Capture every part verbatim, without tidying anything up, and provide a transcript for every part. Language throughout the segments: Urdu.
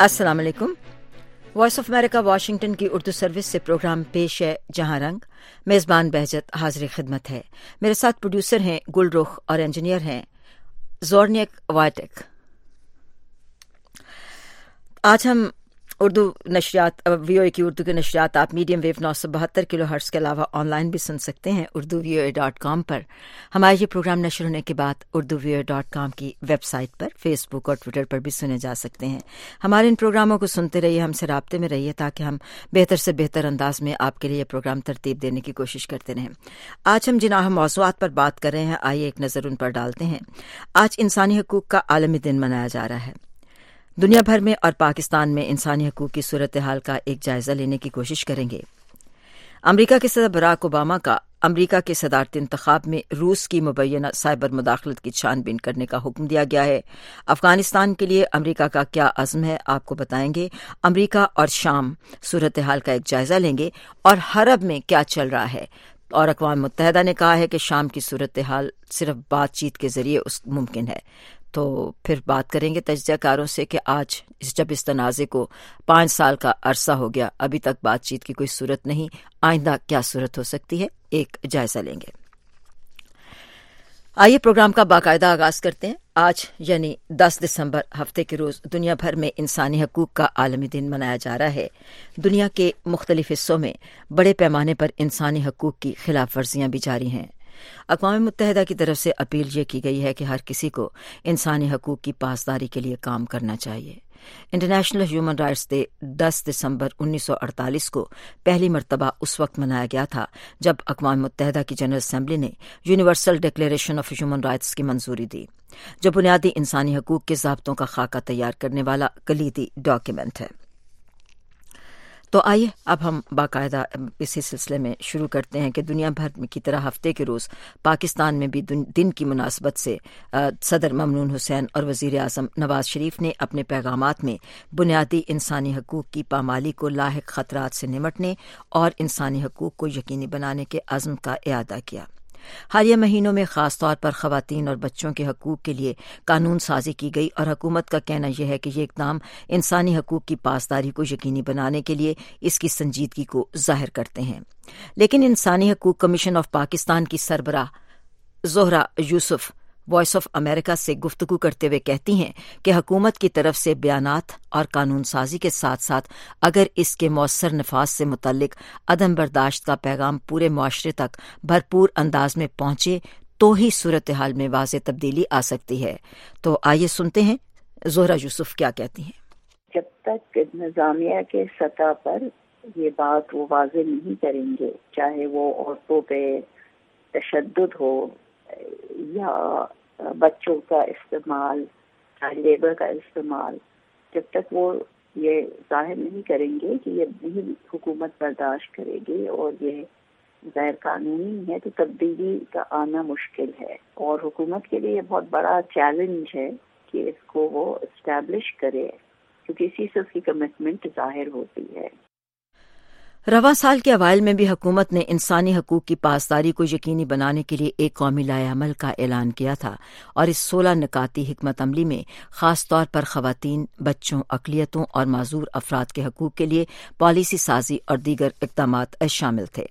السلام علیکم. وائس آف امریکہ واشنگٹن کی اردو سروس سے پروگرام پیش ہے جہاں رنگ. میزبان بہجت حاضر خدمت ہے. میرے ساتھ پروڈیوسر ہیں گل رخ اور انجینئر ہیں زورنیک وائٹیک. آج ہم اردو نشریات وی او اے کی اردو کے نشریات آپ میڈیم ویو نو سو بہتر کلو ہرٹز کے علاوہ آن لائن بھی سن سکتے ہیں Urdu V O A dot com پر. ہمارے یہ پروگرام نشر ہونے کے بعد Urdu V O A dot com کی ویب سائٹ پر، فیس بک اور ٹویٹر پر بھی سنے جا سکتے ہیں. ہمارے ان پروگراموں کو سنتے رہیے، ہم سے رابطے میں رہیے تاکہ ہم بہتر سے بہتر انداز میں آپ کے لیے یہ پروگرام ترتیب دینے کی کوشش کرتے رہیں. آج ہم جن اہم موضوعات پر بات کر رہے ہیں، آئیے ایک نظر ان پر ڈالتے ہیں. آج انسانی حقوق کا عالمی دن منایا جا رہا ہے. دنیا بھر میں اور پاکستان میں انسانی حقوق کی صورتحال کا ایک جائزہ لینے کی کوشش کریں گے. امریکہ کے صدر براک اوباما کا امریکہ کے صدارتی انتخاب میں روس کی مبینہ سائبر مداخلت کی چھان بین کرنے کا حکم دیا گیا ہے. افغانستان کے لیے امریکہ کا کیا عزم ہے، آپ کو بتائیں گے. امریکہ اور شام صورتحال کا ایک جائزہ لیں گے اور حرب میں کیا چل رہا ہے. اور اقوام متحدہ نے کہا ہے کہ شام کی صورتحال صرف بات چیت کے ذریعے ممکن ہے. تو پھر بات کریں گے تجزیہ کاروں سے کہ آج جب اس تنازع کو پانچ سال کا عرصہ ہو گیا، ابھی تک بات چیت کی کوئی صورت نہیں، آئندہ کیا صورت ہو سکتی ہے، ایک جائزہ لیں گے. آئیے پروگرام کا باقاعدہ آغاز کرتے ہیں. آج یعنی دس دسمبر ہفتے کے روز دنیا بھر میں انسانی حقوق کا عالمی دن منایا جا رہا ہے. دنیا کے مختلف حصوں میں بڑے پیمانے پر انسانی حقوق کی خلاف ورزیاں بھی جاری ہیں. اقوام متحدہ کی طرف سے اپیل یہ کی گئی ہے کہ ہر کسی کو انسانی حقوق کی پاسداری کے لیے کام کرنا چاہیے. انٹرنیشنل ہیومن رائٹس ڈے دس دسمبر انیس سو اڑتالیس کو پہلی مرتبہ اس وقت منایا گیا تھا جب اقوام متحدہ کی جنرل اسمبلی نے Universal Declaration of Human Rights کی منظوری دی، جو بنیادی انسانی حقوق کے ضابطوں کا خاکہ تیار کرنے والا کلیدی ڈاکیومنٹ ہے. تو آئیے اب ہم باقاعدہ اسی سلسلے میں شروع کرتے ہیں کہ دنیا بھر کی طرح ہفتے کے روز پاکستان میں بھی دن کی مناسبت سے صدر ممنون حسین اور وزیر اعظم نواز شریف نے اپنے پیغامات میں بنیادی انسانی حقوق کی پامالی کو لاحق خطرات سے نمٹنے اور انسانی حقوق کو یقینی بنانے کے عزم کا اعادہ کیا. حالیہ مہینوں میں خاص طور پر خواتین اور بچوں کے حقوق کے لیے قانون سازی کی گئی اور حکومت کا کہنا یہ ہے کہ یہ اقدام انسانی حقوق کی پاسداری کو یقینی بنانے کے لیے اس کی سنجیدگی کو ظاہر کرتے ہیں. لیکن انسانی حقوق کمیشن آف پاکستان کی سربراہ Zohra Yousuf Voice of America سے گفتگو کرتے ہوئے کہتی ہیں کہ حکومت کی طرف سے بیانات اور قانون سازی کے ساتھ ساتھ اگر اس کے مؤثر نفاذ سے متعلق عدم برداشت کا پیغام پورے معاشرے تک بھرپور انداز میں پہنچے تو ہی صورتحال میں واضح تبدیلی آ سکتی ہے. تو آئیے سنتے ہیں زہرہ یوسف کیا کہتی ہیں. جب تک نظامیہ کے سطح پر یہ بات وہ واضح نہیں کریں گے، چاہے وہ عورتوں پہ تشدد ہو یا بچوں کا استعمال، چائلڈ لیبر کا استعمال، جب تک وہ یہ ظاہر نہیں کریں گے کہ یہ نہیں حکومت برداشت کرے گی اور یہ غیر قانونی ہے، تو تبدیلی کا آنا مشکل ہے. اور حکومت کے لیے یہ بہت بڑا چیلنج ہے کہ اس کو وہ اسٹیبلش کرے، کیونکہ اسی سے اس کی کمٹمنٹ ظاہر ہوتی ہے. رواں سال کے اوائل میں بھی حکومت نے انسانی حقوق کی پاسداری کو یقینی بنانے کے لیے ایک قومی لائحہ عمل کا اعلان کیا تھا اور اس سولہ نکاتی حکمت عملی میں خاص طور پر خواتین، بچوں، اقلیتوں اور معذور افراد کے حقوق کے لیے پالیسی سازی اور دیگر اقدامات شامل تھے.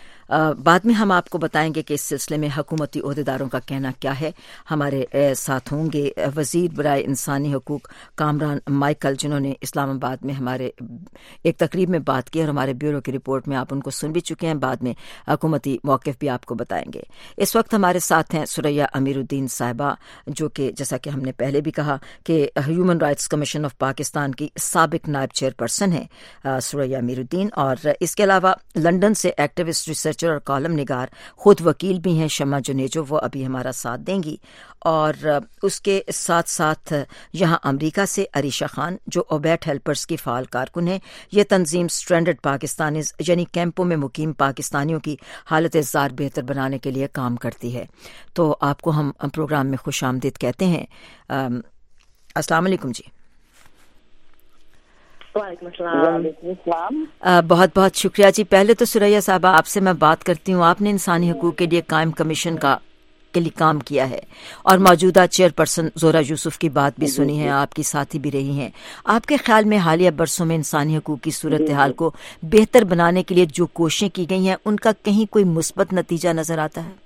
بعد میں ہم آپ کو بتائیں گے کہ اس سلسلے میں حکومتی عہدیداروں کا کہنا کیا ہے. ہمارے ساتھ ہوں گے وزیر برائے انسانی حقوق کامران مائیکل، جنہوں نے اسلام آباد میں ہمارے ایک تقریب میں بات کی اور ہمارے بیورو کی رپورٹ میں آپ ان کو سن بھی چکے ہیں. بعد میں حکومتی موقف بھی آپ کو بتائیں گے. اس وقت ہمارے ساتھ ہیں ثریا امیر الدین صاحبہ، جو کہ جیسا کہ ہم نے پہلے بھی کہا کہ Human Rights Commission of Pakistan کی سابق نائب چیئر پرسن ہیں ثریا امیر الدین، اور اس کے علاوہ لندن سے ایکٹیوسٹ ریسرچ اور کالم نگار، خود وکیل بھی ہیں شمع جنیجو، وہ ابھی ہمارا ساتھ دیں گی. اور اس کے ساتھ ساتھ یہاں امریکہ سے عریشہ خان، جو اوبیٹ ہیلپرز کی فعال کارکن ہیں. یہ تنظیم اسٹرینڈڈ پاکستانیز یعنی کیمپوں میں مقیم پاکستانیوں کی حالت زار بہتر بنانے کے لیے کام کرتی ہے. تو آپ کو ہم پروگرام میں خوش آمدید کہتے ہیں. السلام علیکم جی. وعلیکم السلام. بہت بہت شکریہ جی. پہلے تو ثریا صاحبہ آپ سے میں بات کرتی ہوں. آپ نے انسانی حقوق کے لیے قائم کمیشن کا کے لیے کام کیا ہے اور موجودہ چیئر پرسن زہرہ یوسف کی بات بھی سنی ہے, آپ کی ساتھی بھی رہی ہیں. آپ کے خیال میں حالیہ برسوں میں انسانی حقوق کی صورتحال کو بہتر بنانے کے لیے جو کوششیں کی گئی ہیں ان کا کہیں کوئی مثبت نتیجہ نظر آتا ہے؟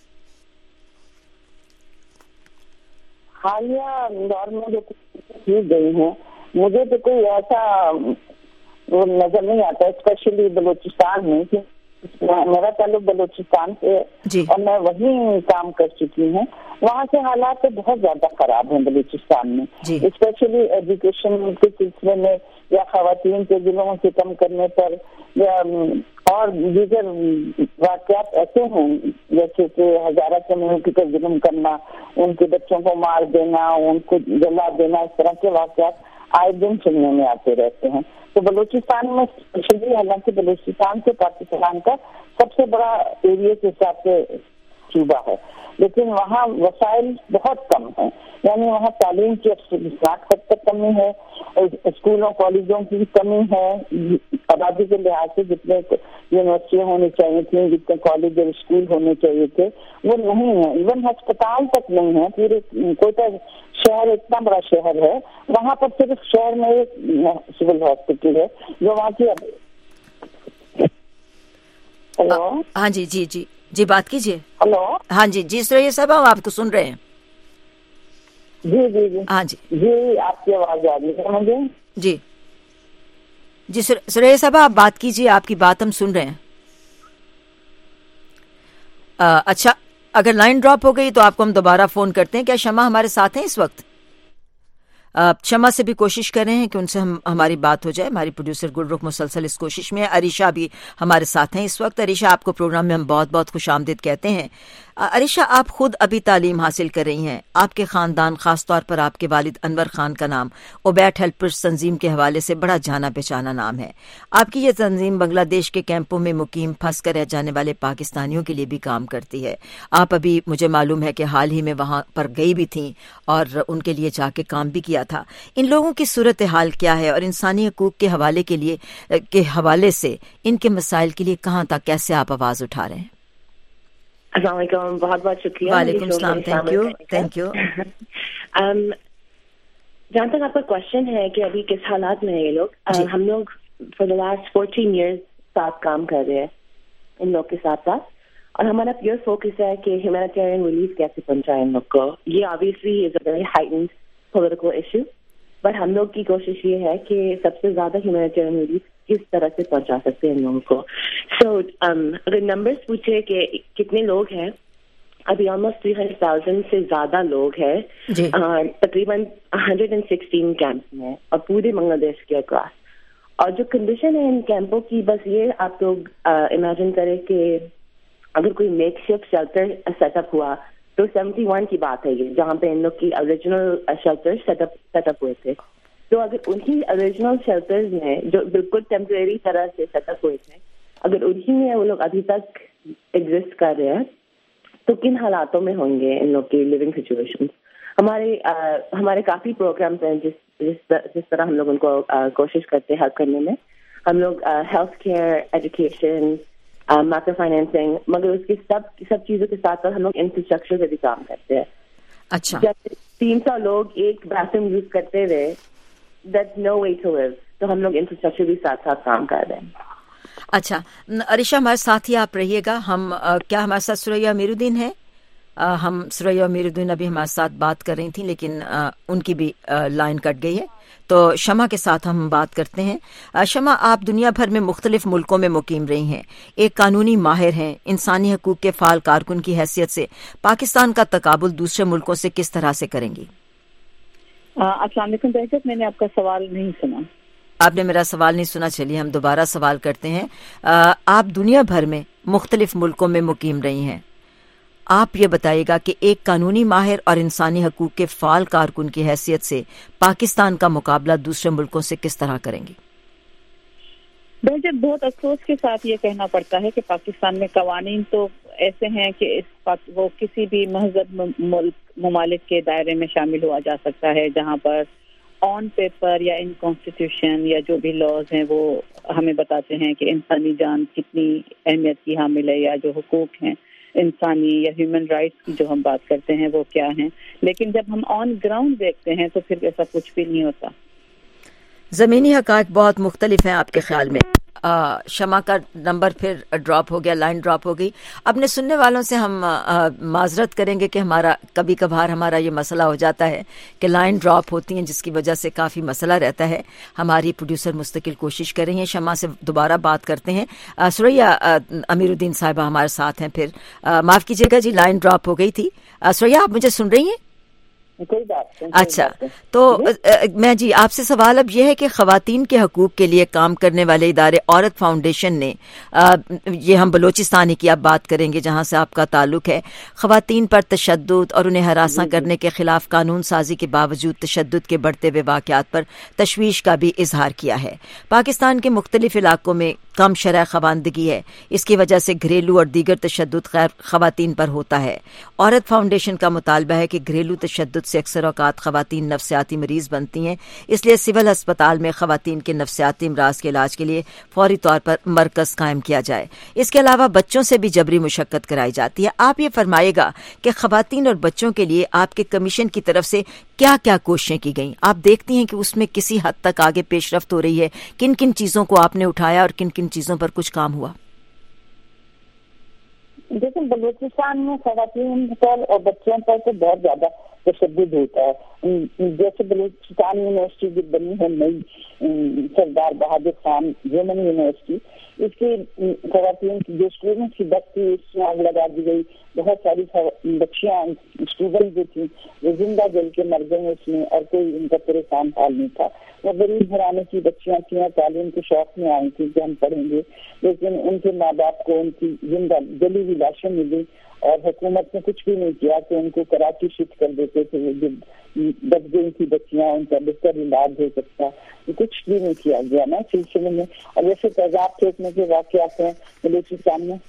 حالیہ دور میں جو کی گئی ہیں مجھے تو کوئی ایسا نظر نہیں آتا, اسپیشلی بلوچستان میں, کہ میرا تعلق بلوچستان سے جی. اور میں وہیں کام کر چکی ہوں. وہاں کے حالات تو بہت زیادہ خراب ہیں بلوچستان میں, اسپیشلی ایجوکیشن کے سلسلے میں یا خواتین کے ظلموں سے کم کرنے پر یا اور دیگر واقعات ایسے ہیں جیسے کہ ہزارہ کمیونٹی کا ظلم کرنا, ان کے بچوں کو مار دینا, ان کو جلا دینا, اس طرح کے واقعات آئے دن سننے میں آتے رہتے ہیں. تو بلوچستان میں اسپیشلی, حالانکہ بلوچستان سے پاکستان کا سب سے بڑا ایریا کے حساب سے صوبہ ہے, لیکن وہاں وسائل بہت کم ہیں. یعنی وہاں تعلیم کی افسوسناک حد تک کمی ہے, اسکولوں کالجوں کی کمی ہے, آبادی کے لحاظ سے جتنے یونیورسٹیاں ہونی چاہیے تھیں, جتنے کالج اور اسکول ہونے چاہیے تھے وہ نہیں ہیں. ایون ہسپتال تک نہیں ہے. پورے کوئٹہ شہر اتنا بڑا شہر ہے, وہاں پر صرف شہر میں ایک سول ہاسپٹل ہے جو وہاں کی. ہلو, ہاں جی جی جی جی بات کیجیے. ہلو, ہاں جی جی سریہ صاحب ہم آپ کو سن رہے ہیں. جی جی جی ہاں جی جی آپ کی آواز آ رہی ہے مجھے. جی جی سریہ صاحب آپ بات کیجیے, آپ کی بات ہم سن رہے ہیں. آ, اچھا اگر لائن ڈراپ ہو گئی تو آپ کو ہم دوبارہ فون کرتے ہیں. کیا شمع ہمارے ساتھ ہیں اس وقت؟ شمع سے بھی کوشش کر رہے ہیں کہ ان سے ہم ہماری بات ہو جائے. ہماری پروڈیوسر گلرخ مسلسل اس کوشش میں ہے. عریشہ بھی ہمارے ساتھ ہیں اس وقت. عریشہ آپ کو پروگرام میں ہم بہت بہت خوش آمدید کہتے ہیں. عریشہ آپ خود ابھی تعلیم حاصل کر رہی ہیں. آپ کے خاندان, خاص طور پر آپ کے والد انور خان کا نام اوبیٹ ہیلپرز تنظیم کے حوالے سے بڑا جانا پہچانا نام ہے. آپ کی یہ تنظیم بنگلہ دیش کے کیمپوں میں مقیم پھنس کر رہ جانے والے پاکستانیوں کے لیے بھی کام کرتی ہے. آپ ابھی مجھے معلوم ہے کہ حال ہی میں وہاں پر گئی بھی تھیں اور ان کے لیے جا کے کام بھی کیا تھا. ان لوگوں کی صورتحال کیا ہے اور انسانی حقوق کے حوالے کے لیے کے حوالے سے ان کے مسائل کے لیے کہاں تک کیسے آپ آواز اٹھا رہے ہیں؟ السلام علیکم, بہت بہت شکریہ. وعلیکم السلام. Thank you thank you. جہاں تک آپ کا کوشچن ہے کہ ابھی کس حالات میں ہیں یہ لوگ, ہم لوگ for the last fourteen years ساتھ کام کر رہے ہیں ان لوگ کے ساتھ ساتھ, اور ہمارا پیور فوکس ہے کہ ہیومینیٹیرین ریلیف کیسے پہنچائیں ان لوگ کو. یہ obviously is a very heightened political issue, but ہم لوگ کی کوشش یہ ہے کہ سب سے زیادہ ہیومینیٹیرین ریلیف کس طرح سے پہنچا سکتے ہیں ان لوگوں کو. سو اگر نمبرز پوچھے کہ کتنے لوگ ہیں, ابھی آلموسٹ تھری ہنڈریڈ تھاؤزینڈ سے زیادہ لوگ ہیں تقریباً ہنڈریڈ اینڈ سکسٹین کیمپس میں اور پورے بنگلہ دیش کے اکراس. اور جو کنڈیشن ہے ان کیمپوں کی, بس یہ آپ لوگ امیجن کریں کہ اگر کوئی makeshift shelter set up ہوا تو سیونٹی ون کی بات ہے یہ, جہاں پہ ان لوگ کی original shelter set up set up ہوئے تھے. تو اگر انہی اوریجنل شیلٹرز میں جو بالکل ٹیمپریری طرح سے سیٹ اپ ہوئے تھے, اگر انہی میں وہ لوگ ابھی تک ایگزسٹ کر رہے ہیں تو کن حالاتوں میں ہوں گے ان لوگ کی لیونگ سچویشن. ہمارے ہمارے کافی پروگرامس ہیں جس جس جس طرح ہم لوگ ان کو کوشش کرتے ہیں ہیلپ کرنے میں. ہم لوگ health care, education, micro financing, مگر اس کی سب سب چیزوں کے ساتھ ساتھ ہم لوگ انفراسٹرکچر پہ بھی کام کرتے ہیں. اچھا, جب تین سو لوگ ایک باتھ روم یوز کرتے رہے, دیٹس نو وے ٹو لیو. تو ہم لوگ انفراسٹرکچر بھی ساتھ ساتھ کام کر رہے ہیں. اچھا عریشہ ہمارے ساتھ ہی آپ رہیے گا. ہم کیا ہمارے ساتھ سریہ امیر الدین ہے؟ ہم سریہ امیر الدین ابھی ہمارے ساتھ بات کر رہی تھیں لیکن ان کی بھی لائن کٹ گئی ہے, تو شمع کے ساتھ ہم بات کرتے ہیں. شمع, آپ دنیا بھر میں مختلف ملکوں میں مقیم رہی ہیں, ایک قانونی ماہر ہیں, انسانی حقوق کے فعال کارکن کی حیثیت سے پاکستان کا تقابل دوسرے ملکوں سے کس طرح سے کریں گی؟ السلام علیکم بہجت, میں نے آپ کا سوال نہیں سنا. آپ نے میرا سوال نہیں سنا. چلیے ہم دوبارہ سوال کرتے ہیں. آپ دنیا بھر میں مختلف ملکوں میں مقیم رہی ہیں, آپ یہ بتائیے گا کہ ایک قانونی ماہر اور انسانی حقوق کے فعال کارکن کی حیثیت سے پاکستان کا مقابلہ دوسرے ملکوں سے کس طرح کریں گی؟ بہجت, بہت افسوس کے ساتھ یہ کہنا پڑتا ہے کہ پاکستان میں قوانین تو ایسے ہیں کہ اس وہ کسی بھی مہذب ملک ممالک کے دائرے میں شامل ہوا جا سکتا ہے, جہاں پر آن پیپر یا ان کانسٹیٹیوشن یا جو بھی لاز ہیں وہ ہمیں بتاتے ہیں کہ انسانی جان کتنی اہمیت کی حامل ہے یا جو حقوق ہیں. انسانی یا ہیومن رائٹس کی جو ہم بات کرتے ہیں وہ کیا ہیں، لیکن جب ہم آن گراؤنڈ دیکھتے ہیں تو پھر ایسا کچھ بھی نہیں ہوتا. زمینی حقائق بہت مختلف ہیں آپ کے خیال میں. شمع کا نمبر پھر ڈراپ ہو گیا، لائن ڈراپ ہو گئی. اپنے سننے والوں سے ہم معذرت کریں گے کہ ہمارا کبھی کبھار ہمارا یہ مسئلہ ہو جاتا ہے کہ لائن ڈراپ ہوتی ہیں، جس کی وجہ سے کافی مسئلہ رہتا ہے. ہماری پروڈیوسر مستقل کوشش کر رہی ہیں. شمع سے دوبارہ بات کرتے ہیں. سوریا امیر الدین صاحبہ ہمارے ساتھ ہیں. پھر معاف کیجیے گا جی، لائن ڈراپ ہو گئی تھی. سوریا آپ مجھے سن رہی ہیں؟ کوئی بات نہیں. اچھا، تو میں جی آپ سے سوال اب یہ ہے کہ خواتین کے حقوق کے لیے کام کرنے والے ادارے عورت فاؤنڈیشن نے، یہ ہم بلوچستانی کی اب بات کریں گے جہاں سے آپ کا تعلق ہے، خواتین پر تشدد اور انہیں ہراساں کرنے کے خلاف قانون سازی کے باوجود تشدد کے بڑھتے ہوئے واقعات پر تشویش کا بھی اظہار کیا ہے. پاکستان کے مختلف علاقوں میں کم شرح خواندگی ہے، اس کی وجہ سے گھریلو اور دیگر تشدد خواتین پر ہوتا ہے. عورت فاؤنڈیشن کا مطالبہ ہے کہ گھریلو تشدد سے اکثر اوقات خواتین نفسیاتی مریض بنتی ہیں، اس لیے سول ہسپتال میں خواتین کے نفسیاتی امراض کے علاج کے لیے فوری طور پر مرکز قائم کیا جائے. اس کے علاوہ بچوں سے بھی جبری مشقت کرائی جاتی ہے. آپ یہ فرمائے گا کہ خواتین اور بچوں کے لیے آپ کے کمیشن کی طرف سے کیا کیا کوششیں کی گئیں؟ آپ دیکھتی ہیں کہ اس میں کسی حد تک آگے پیش رفت ہو رہی ہے؟ کن کن چیزوں کو آپ نے اٹھایا اور کن کن چیزوں پر کچھ کام ہوا؟ دیکھیں، بلوچستان میں خواتین پر اور بچوں پر تو بہت زیادہ تشدد ہوتا ہے. جیسے بلوچستان یونیورسٹی جو بنی ہے نئی سردار بہادر خان ویمن یونیورسٹی، اس کی خواتین کی جو اسٹوڈنٹس کی بس تھی اس میں آگ لگا دی گئی. بہت ساری بچیاں اسٹوڈنٹ جو تھیں وہ زندہ جل کے مر گئیں اس میں، اور کوئی ان کا پریشان حال نہیں تھا. وہ غریب گھرانے کی بچیاں تھیں، تعلیم کے شوق میں آئی تھیں کہ ہم پڑھیں گے، لیکن ان کے ماں باپ کو ان کی زندہ جلی ہوئی لاشیں ملی اور حکومت نے کچھ بھی نہیں کیا کہ ان کو کراچی شفٹ کر دیتے تھے. وہ جو دب گئی تھی بچیاں، ان کا بہتر علاج ہو سکتا، کچھ بھی نہیں کیا گیا نا سلسلے میں. اور جیسے تیزاب پھینکنے کے واقعات ہیں بلوچستان میں.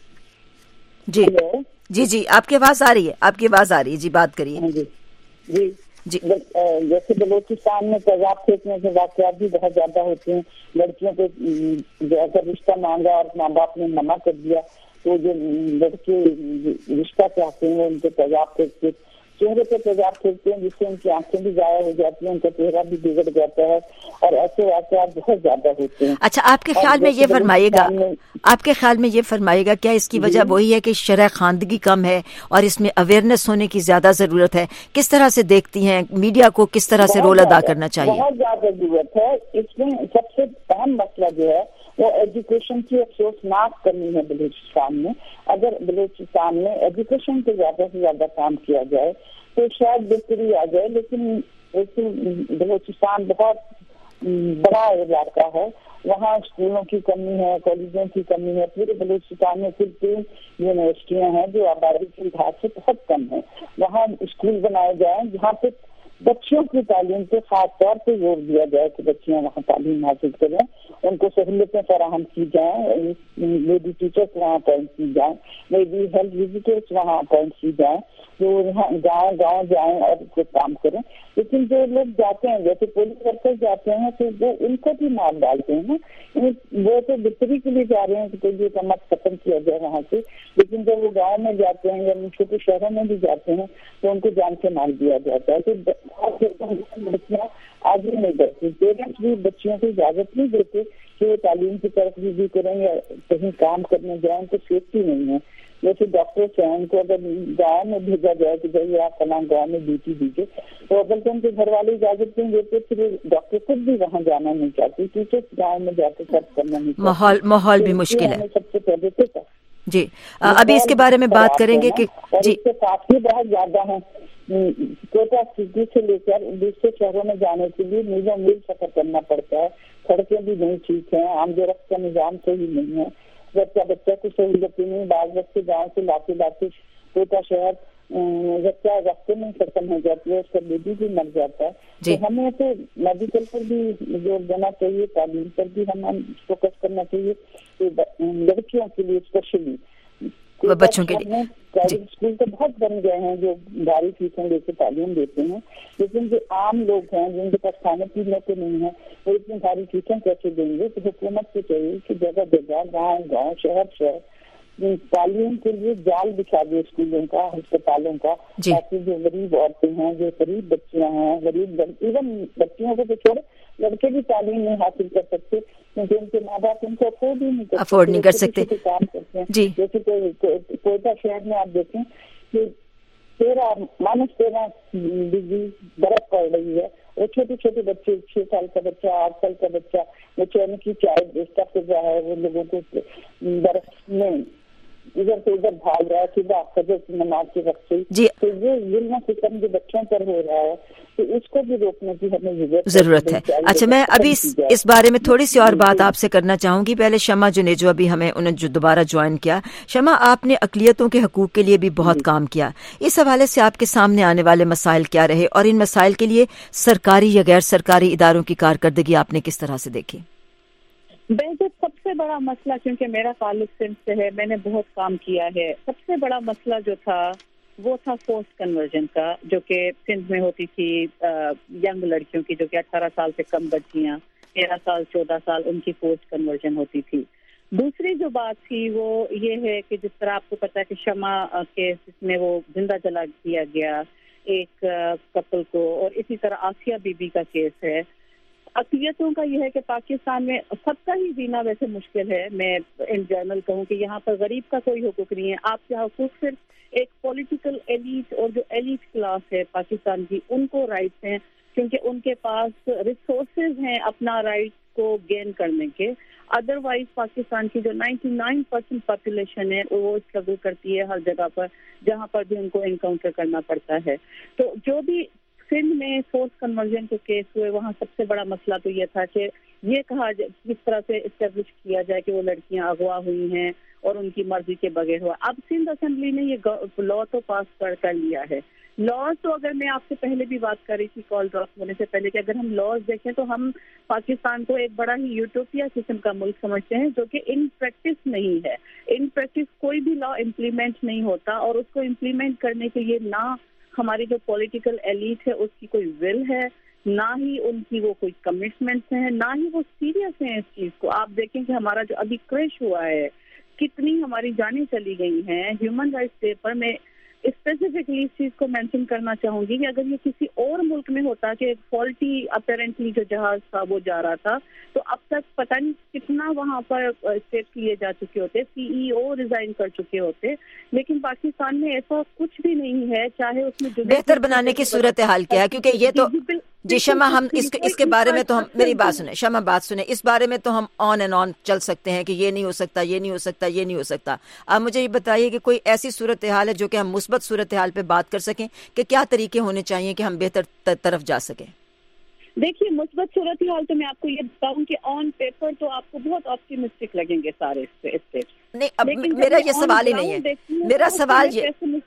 جی جی جی آپ کی آواز آ رہی ہے، آپ کی آواز آ رہی ہے جی، بات کریے. جی جی جی جیسے بلوچستان میں تیزاب پھینکنے کے واقعات بھی بہت زیادہ ہوتے ہیں. لڑکیوں کو اگر رشتہ مانگا اور ماں باپ نے منع کر دیا تو جو لڑکے رشتہ چاہتے ہیں وہ ان کو تیزاب پھینکتے، چہرے پہ تیزاب پھینکتے ہیں، جس سے ان کی آنکھیں بھی ضائع ہو جاتی ہیں، ان کا چہرہ بھی بگڑ جاتا ہے، اور ایسے واقعات بہت زیادہ ہوتے ہیں. اچھا، آپ کے خیال میں یہ فرمائیے گا آپ کے خیال میں یہ فرمائیے گا کیا اس کی وجہ وہی ہے کہ شرح خواندگی کم ہے اور اس میں اویئرنیس ہونے کی زیادہ ضرورت ہے؟ کس طرح سے دیکھتی ہیں میڈیا کو، کس طرح سے رول ادا کرنا چاہیے؟ بہت زیادہ ضرورت ہے. اس میں سب سے اہم مسئلہ جو ہے وہ ایجوکیشن کی افسوسناک کمی ہے بلوچستان میں. اگر بلوچستان میں ایجوکیشن پہ زیادہ سے زیادہ کام کیا جائے تو شاید بہتری آ جائے. لیکن بلوچستان بہت بڑا علاقہ ہے، وہاں اسکولوں کی کمی ہے، کالجوں کی کمی ہے. پورے بلوچستان میں صرف تین یونیورسٹیاں ہیں جو آبادی کے لحاظ سے بہت کم ہیں. وہاں اسکول بنائے جائیں جہاں پہ بچیوں کی تعلیم پہ خاص طور پہ زور دیا جائے کہ بچیاں وہاں تعلیم حاصل کریں، ان کو سہولتیں فراہم کی جائیں، لیڈی ٹیچرس وہاں اپوائنٹ کی جائیں، لیڈی ہیلتھ وزٹرس وہاں اپوائنٹ کی جائیں جو یہاں گاؤں گاؤں جائیں اور کوئی کام کریں. لیکن جو لوگ جاتے ہیں جیسے پولیس ورکر جاتے ہیں تو وہ ان کو بھی مار ڈالتے ہیں. وہ تو بہتری کے لیے جا رہے ہیں کہ کوئی کمت ختم کیا جائے وہاں سے، لیکن جب وہ گاؤں میں جاتے ہیں یا چھوٹے شہروں میں بھی جاتے ہیں تو ان کو جان سے مار دیا جاتا ہے. تو بچیاں آگے نہیں بڑھتی. پیرنٹس بھی بچیوں کو اجازت نہیں دیتے کہ وہ تعلیم کی طرف بھی کریں یا کہیں کام کرنے جائیں تو سیفٹی نہیں ہے. جیسے ڈاکٹرس ہیں ان کو اگر گاؤں میں بھیجا جائے کہ بھائی آپ فلاں گاؤں میں ڈیوٹی دیجیے تو اگر تو ان کے گھر والے اجازت نہیں دیتے پھر ڈاکٹر خود بھی وہاں جانا نہیں چاہتی، ٹیچرس گاؤں میں جا کے سرچ کرنا نہیں چاہتی. ماحول ماحول بھی مشکل ہے. سب سے پہلے تو جی ابھی اس کے بارے میں بات کریں گے کہ جی کافی بہت زیادہ ہیں. کوٹا سٹی سے لے کر دوسرے شہروں میں جانے کے لیے میلوں میل سفر کرنا پڑتا ہے. سڑکیں بھی نہیں ٹھیک ہیں، عام رقص کا نظام صحیح نہیں ہے. بچہ بچہ کو سہولتیں نہیں، بعض بچے گاؤں سے لاتے لاتے کوٹا شہر بچہ راستے میں ختم ہو جاتی ہے، اس کا بیبی بھی مر جاتا ہے. تو ہمیں تو میڈیکل پر بھی زور دینا چاہیے، تعلیم پر بھی ہمیں فوکس کرنا چاہیے لڑکیوں کے لیے اسپیشلی. بچوں کے لیے پرائیویٹ اسکول تو بہت بن گئے ہیں جو بھاری فیسیں لے کے تعلیم دیتے ہیں، لیکن جو عام لوگ ہیں جن کے پاس کھانے پینے کے نہیں ہے وہ اتنی ساری فیسیں کیسے دیں گے؟ تو حکومت کو چاہیے کہ جگہ جگہ گاؤں گاؤں شہر شہر تعلیم کے لیے جال بچھا دے اسکولوں کا, ہسپتالوں کا, تاکہ جو غریب عورتیں ہیں, جو غریب بچیاں ہیں, غریب ایون بچیوں کو تو چھوڑے لڑکے بھی تعلیم نہیں حاصل کر سکتے کیونکہ ان کے ماں باپ ان کو افورڈ ہی نہیں افورڈ نہیں کر سکتے. کام کرتے ہیں جیسے کوئٹہ شہر میں آپ دیکھیں کہ تیرہ مائنس تیرہ ڈگری برف پڑ رہی ہے, وہ چھوٹے چھوٹے بچے, چھ سال کا بچہ, آٹھ سال کا بچہ, وہ چین کی چائے بیچتا پھر رہا ہے, وہ لوگوں کو برف میں ادھر سے ادھر بھاگ رہا ہے صبح فجر کی نماز کے وقت سے. جی تو یہ ظلم و ستم جو بچوں پر ہو رہا ہے تو اس کو بھی روکنے کی ہمیں ضرورت ہے. اچھا, میں ابھی اس بارے میں تھوڑی سی اور بات آپ سے کرنا چاہوں گی. پہلے شمع جنیجو ابھی ہمیں انہیں جو دوبارہ جوائن کیا. شمع, آپ نے اقلیتوں کے حقوق کے لیے بھی بہت کام کیا. اس حوالے سے آپ کے سامنے آنے والے مسائل کیا رہے اور ان مسائل کے لیے سرکاری یا غیر سرکاری اداروں کی کارکردگی آپ نے کس طرح سے دیکھی؟ ویسے سب سے بڑا مسئلہ, کیونکہ میرا تعلق سندھ سے ہے, میں نے بہت کام کیا ہے, سب سے بڑا مسئلہ جو تھا وہ تھا فورس کنورژن کا, جو کہ سندھ میں ہوتی تھی ینگ لڑکیوں کی, جو کہ اٹھارہ سال سے کم بچیاں, تیرہ سال چودہ سال, ان کی فورس کنورژن ہوتی تھی. دوسری جو بات تھی وہ یہ ہے کہ جس طرح آپ کو پتا ہے کہ شمع کیس میں وہ زندہ جلا دیا گیا ایک کپل کو, اور اسی طرح آسیہ بی بی کا کیس ہے. اقلیتوں کا یہ ہے کہ پاکستان میں سب کا ہی جینا ویسے مشکل ہے. میں ان جنرل کہوں کہ یہاں پر غریب کا کوئی حقوق نہیں ہے. آپ کے حقوق صرف ایک پولیٹیکل ایلیٹ اور جو ایلیٹ کلاس ہے پاکستان کی, ان کو رائٹس ہیں, کیونکہ ان کے پاس ریسورسز ہیں اپنا رائٹ کو گین کرنے کے. ادروائز پاکستان کی جو نائنٹی نائن پرسینٹ پاپولیشن ہے وہ اسٹرگل کرتی ہے ہر جگہ پر, جہاں پر بھی ان کو انکاؤنٹر کرنا پڑتا ہے. تو جو بھی سندھ میں فورس کنورژن کے کیس ہوئے, وہاں سب سے بڑا مسئلہ تو یہ تھا کہ یہ کہا کس طرح سے اسٹیبلش کیا جائے کہ وہ لڑکیاں اغوا ہوئی ہیں اور ان کی مرضی کے بغیر ہوا. اب سندھ اسمبلی نے یہ لا تو پاس کر لیا ہے. لاز تو اگر میں آپ سے پہلے بھی بات کر رہی تھی کال ڈراپ ہونے سے پہلے کہ اگر ہم لاز دیکھیں تو ہم پاکستان کو ایک بڑا ہی یوٹوپیا قسم کا ملک سمجھتے ہیں, جو کہ ان پریکٹس نہیں ہے. ان پریکٹس کوئی بھی لا امپلیمنٹ نہیں ہوتا, اور اس کو امپلیمنٹ کرنے کے لیے نہ ہماری جو پولیٹیکل ایلیٹ ہے اس کی کوئی ول ہے, نہ ہی ان کی وہ کوئی کمٹمنٹس ہیں, نہ ہی وہ سیریس ہیں اس چیز کو. آپ دیکھیں کہ ہمارا جو ابھی کریش ہوا ہے, کتنی ہماری جانیں چلی گئی ہیں. ہیومن رائٹس ڈے پر میں اسپیسیفکلی اس چیز کو مینشن کرنا چاہوں گی کہ اگر یہ کسی اور ملک میں ہوتا کہ ایک فالٹی اپیرنٹلی جو جہاز تھا وہ جا رہا تھا, تو اب تک پتہ نہیں کتنا وہاں پر اسٹیپس لیے جا چکے ہوتے, سی ای او ریزائن کر چکے ہوتے. لیکن پاکستان میں ایسا کچھ بھی نہیں ہے, چاہے اس میں بہتر بنانے کی صورتحال کیا ہے, کیونکہ یہ تو جی شمع, ہم اس اس کے بارے میں تو ہم میری بات سنیں شمع, بات سنیں, اس بارے میں تو ہم آن اینڈ آن چل سکتے ہیں کہ یہ نہیں ہو سکتا, یہ نہیں ہو سکتا, یہ نہیں ہو سکتا. آپ مجھے یہ بتائیے کہ کوئی ایسی صورتحال ہے جو کہ ہم مثبت صورتحال پہ بات کر سکیں, کہ کیا طریقے ہونے چاہیے کہ ہم بہتر طرف جا سکیں. دیکھیے, مثبت صورتحال تو میں آپ کو یہ بتاؤں کہ آن پیپر تو آپ کو بہت آپٹیمسٹک لگیں گے سارے اسٹیپس. نہیں, اب میرا یہ سوال ہی نہیں ہے. میرا سوال یہ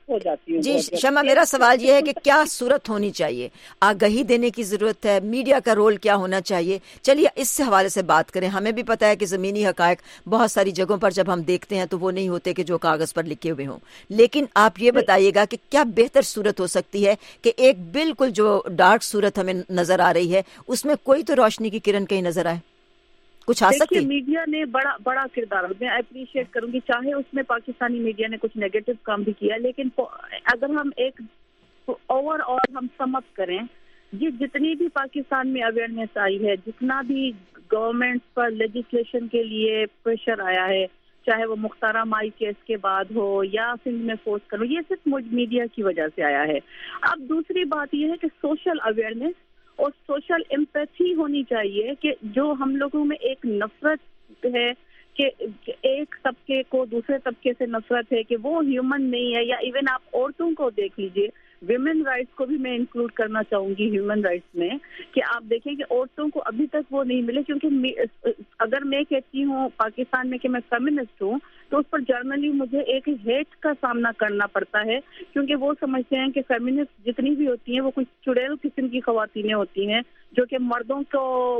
جی شمع, میرا سوال یہ ہے کہ کیا صورت ہونی چاہیے, آگہی دینے کی ضرورت ہے, میڈیا کا رول کیا ہونا چاہیے. چلیے اس سے حوالے سے بات کریں. ہمیں بھی پتہ ہے کہ زمینی حقائق بہت ساری جگہوں پر جب ہم دیکھتے ہیں تو وہ نہیں ہوتے کہ جو کاغذ پر لکھے ہوئے ہوں. لیکن آپ یہ بتائیے گا کہ کیا بہتر صورت ہو سکتی ہے کہ ایک بالکل جو ڈارک صورت ہمیں نظر آ رہی ہے اس میں کوئی تو روشنی کی کرن کہیں نظر آئے, کچھ آ سکتی ہے. میڈیا نے بڑا بڑا کردار, میں اپریشیٹ کروں گی, چاہے اس میں پاکستانی میڈیا نے کچھ نیگیٹو کام بھی کیا, لیکن اگر ہم ایک اوور آل ہم سم اپ کریں, یہ جتنی بھی پاکستان میں اویئرنیس آئی ہے, جتنا بھی گورنمنٹ پر لیجسلیشن کے لیے پریشر آیا ہے, چاہے وہ مختارہ مائی کیس کے بعد ہو یا سندھ میں فورس کرو, یہ صرف میڈیا کی وجہ سے آیا ہے. اب دوسری بات یہ ہے کہ سوشل اویئرنیس اور سوشل امپیتھی ہونی چاہیے, کہ جو ہم لوگوں میں ایک نفرت ہے کہ ایک طبقے کو دوسرے طبقے سے نفرت ہے کہ وہ ہیومن نہیں ہے, یا ایون آپ عورتوں کو دیکھ لیجئے, ویمن رائٹس کو بھی میں انکلوڈ کرنا چاہوں گی ہیومن رائٹس میں, کہ آپ دیکھیں کہ عورتوں کو ابھی تک وہ نہیں ملے. کیونکہ اگر میں کہتی ہوں پاکستان میں کہ میں فیمنسٹ ہوں, تو اس پر جرنلی مجھے ایک ہیٹ کا سامنا کرنا پڑتا ہے, کیونکہ وہ سمجھتے ہیں کہ فیمنسٹ جتنی بھی ہوتی ہیں وہ کچھ چڑیل قسم کی خواتینیں ہوتی ہیں جو کہ مردوں کو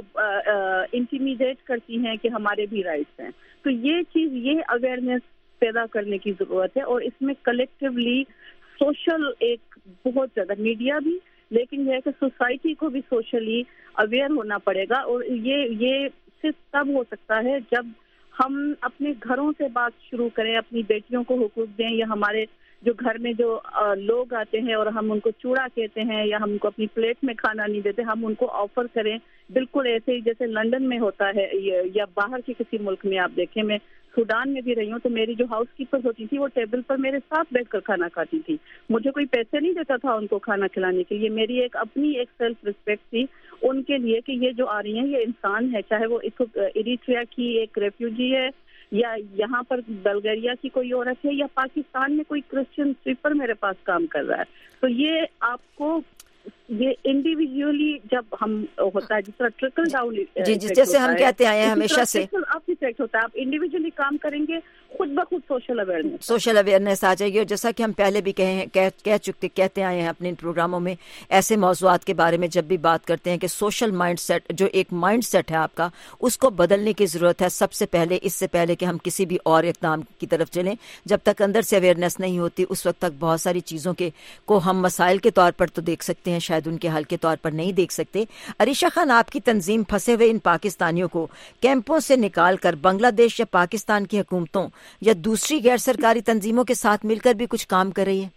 انٹیمیڈیٹ کرتی ہیں کہ ہمارے بھی رائٹس ہیں. تو یہ چیز, یہ اویئرنیس پیدا کرنے کی ضرورت ہے, اور اس میں کلیکٹیولی سوشل ایک بہت زیادہ میڈیا بھی, لیکن یہ ہے کہ سوسائٹی کو بھی سوشلی اویئر ہونا پڑے گا. اور یہ یہ صرف تب ہو سکتا ہے جب ہم اپنے گھروں سے بات شروع کریں, اپنی بیٹیوں کو حقوق دیں, یا ہمارے جو گھر میں جو لوگ آتے ہیں اور ہم ان کو چوڑا کہتے ہیں یا ہم ان کو اپنی پلیٹ میں کھانا نہیں دیتے, ہم ان کو آفر کریں بالکل ایسے ہی جیسے لندن میں ہوتا ہے یا باہر کے کسی ملک میں. آپ دیکھیں, میں سوڈان میں بھی رہی ہوں, تو میری جو ہاؤس کیپر ہوتی تھی وہ ٹیبل پر میرے ساتھ بیٹھ کر کھانا کھاتی تھی. مجھے کوئی پیسے نہیں دیتا تھا ان کو کھانا کھلانے کے لیے. میری ایک اپنی ایک سیلف رسپیکٹ تھی ان کے لیے کہ یہ جو آ رہی ہیں یہ انسان ہے, چاہے وہ ایریٹریا کی ایک ریفیوجی ہے یا یہاں پر بلغیریا کی کوئی عورت ہے یا پاکستان میں کوئی کرسچن سویپر میرے پاس کام کر رہا ہے. تو یہ آپ کو یہ انڈیویجولی جب ہم ہوتا ہے جس طرح ٹرکل ڈاؤن جی جی جیسے ہم کہتے آئے ہیں ہمیشہ سے آپ افیکٹ ہوتا ہے. آپ انڈیویجولی کام کریں گے خود بخود سوشل اویئرنیس سوشل اویئرنیس آ جائے گی. اور جیسا کہ ہم پہلے بھی کہے کہہ چکتے کہتے آئے ہیں اپنے پروگراموں میں ایسے موضوعات کے بارے میں جب بھی بات کرتے ہیں کہ سوشل مائنڈ سیٹ جو ایک مائنڈ سیٹ ہے آپ کا اس کو بدلنے کی ضرورت ہے سب سے پہلے, اس سے پہلے کہ ہم کسی بھی اور اقدام کی طرف چلیں. جب تک اندر سے اویئرنیس نہیں ہوتی اس وقت تک بہت ساری چیزوں کے کو ہم مسائل کے طور پر تو دیکھ سکتے ہیں, شاید ان کے حل کے طور پر نہیں دیکھ سکتے. عریشہ خان, آپ کی تنظیم پھنسے ہوئے ان پاکستانیوں کو کیمپوں سے نکال کر بنگلہ دیش یا پاکستان کی حکومتوں یا دوسری غیر سرکاری تنظیموں کے ساتھ مل کر بھی کچھ کام کر رہی ہے؟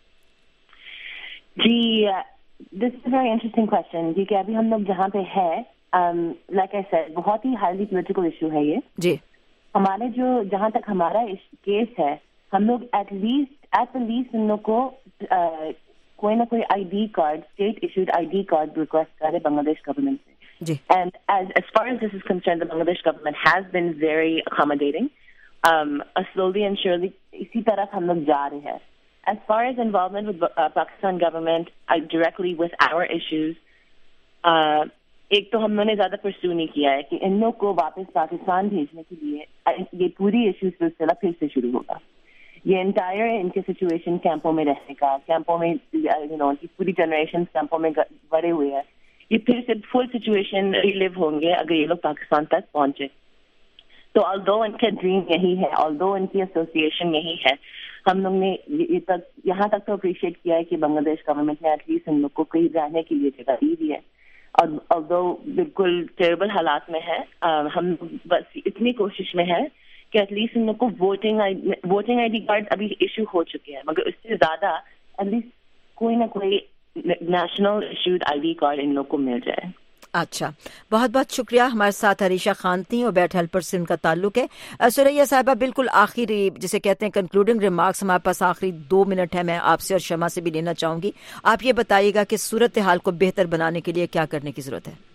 جی, this is very interesting question. جی کہ ابھی ہم لوگ جہاں پہ ہے لائک آئی سیڈ بہت ہی ہائیلی پولیٹیکل ایشو ہے یہ. جی, ہمارے جو جہاں تک ہمارا کیس ہے ہم لوگ ایٹ لیسٹ ایٹ لیسٹ ان لوگ کو کوئی نہ کوئی I D card, state issued I D card request کرے بنگلہ دیش گورنمنٹ سے. جی, and as as far as this is concern the Bangladesh government has been very accommodating. um slowly and surely اسی طرف ہم لوگ جا رہے ہیں. As far as involvement with uh, Pakistan government uh, directly with our issues, uh, ایک تو ہم نے زیادہ پرسو نہیں کیا ہے کہ ان لوگ کو واپس پاکستان بھیجنے کے لیے یہ پوری ایشو سلسلہ پھر سے شروع ہوگا. یہ انٹائر ان کے سچویشن کیمپوں میں رہنے کا, کیمپوں میں یو نو پوری جنریشن کیمپوں میں بڑے ہوئے ہیں, یہ پھر سے فل سچویشن ریلیو ہوں گے اگر یہ لوگ پاکستان تک پہنچے. تو آلدو ان کا ڈریم یہی ہے, آلدو ان کی ایسوسیشن یہی ہے, ہم لوگ نے یہ تک یہاں تک تو اپریشیٹ کیا ہے کہ بنگلہ دیش گورنمنٹ نے ایٹ لیسٹ ہم لوگ کو کہیں رہنے کے لیے جگہ دی دی ہے. اور آلدو بالکل ٹیربل حالات میں ہے, ہم بس اتنی کوشش میں ہے کہ ایٹ لیسٹ ان لوگ کو ووٹنگ ووٹنگ آئی ڈی کارڈ ابھی ایشو ہو چکے ہیں, مگر اس سے زیادہ ایٹ لیسٹ کوئی نہ کوئی نیشنل ایشوڈ آئی ڈی کارڈ ان لوگ کو مل جائے. اچھا, بہت بہت شکریہ. ہمارے ساتھ عریشہ خان تھیں اور بیٹ ہیلپر سے ان کا تعلق ہے. سریا صاحبہ, بالکل آخری جسے کہتے ہیں کنکلوڈنگ ریمارکس ہمارے پاس آخری دو منٹ ہے, میں آپ سے اور شمع سے بھی لینا چاہوں گی. آپ یہ بتائیے گا کہ صورتحال کو بہتر بنانے کے لیے کیا کرنے کی ضرورت ہے؟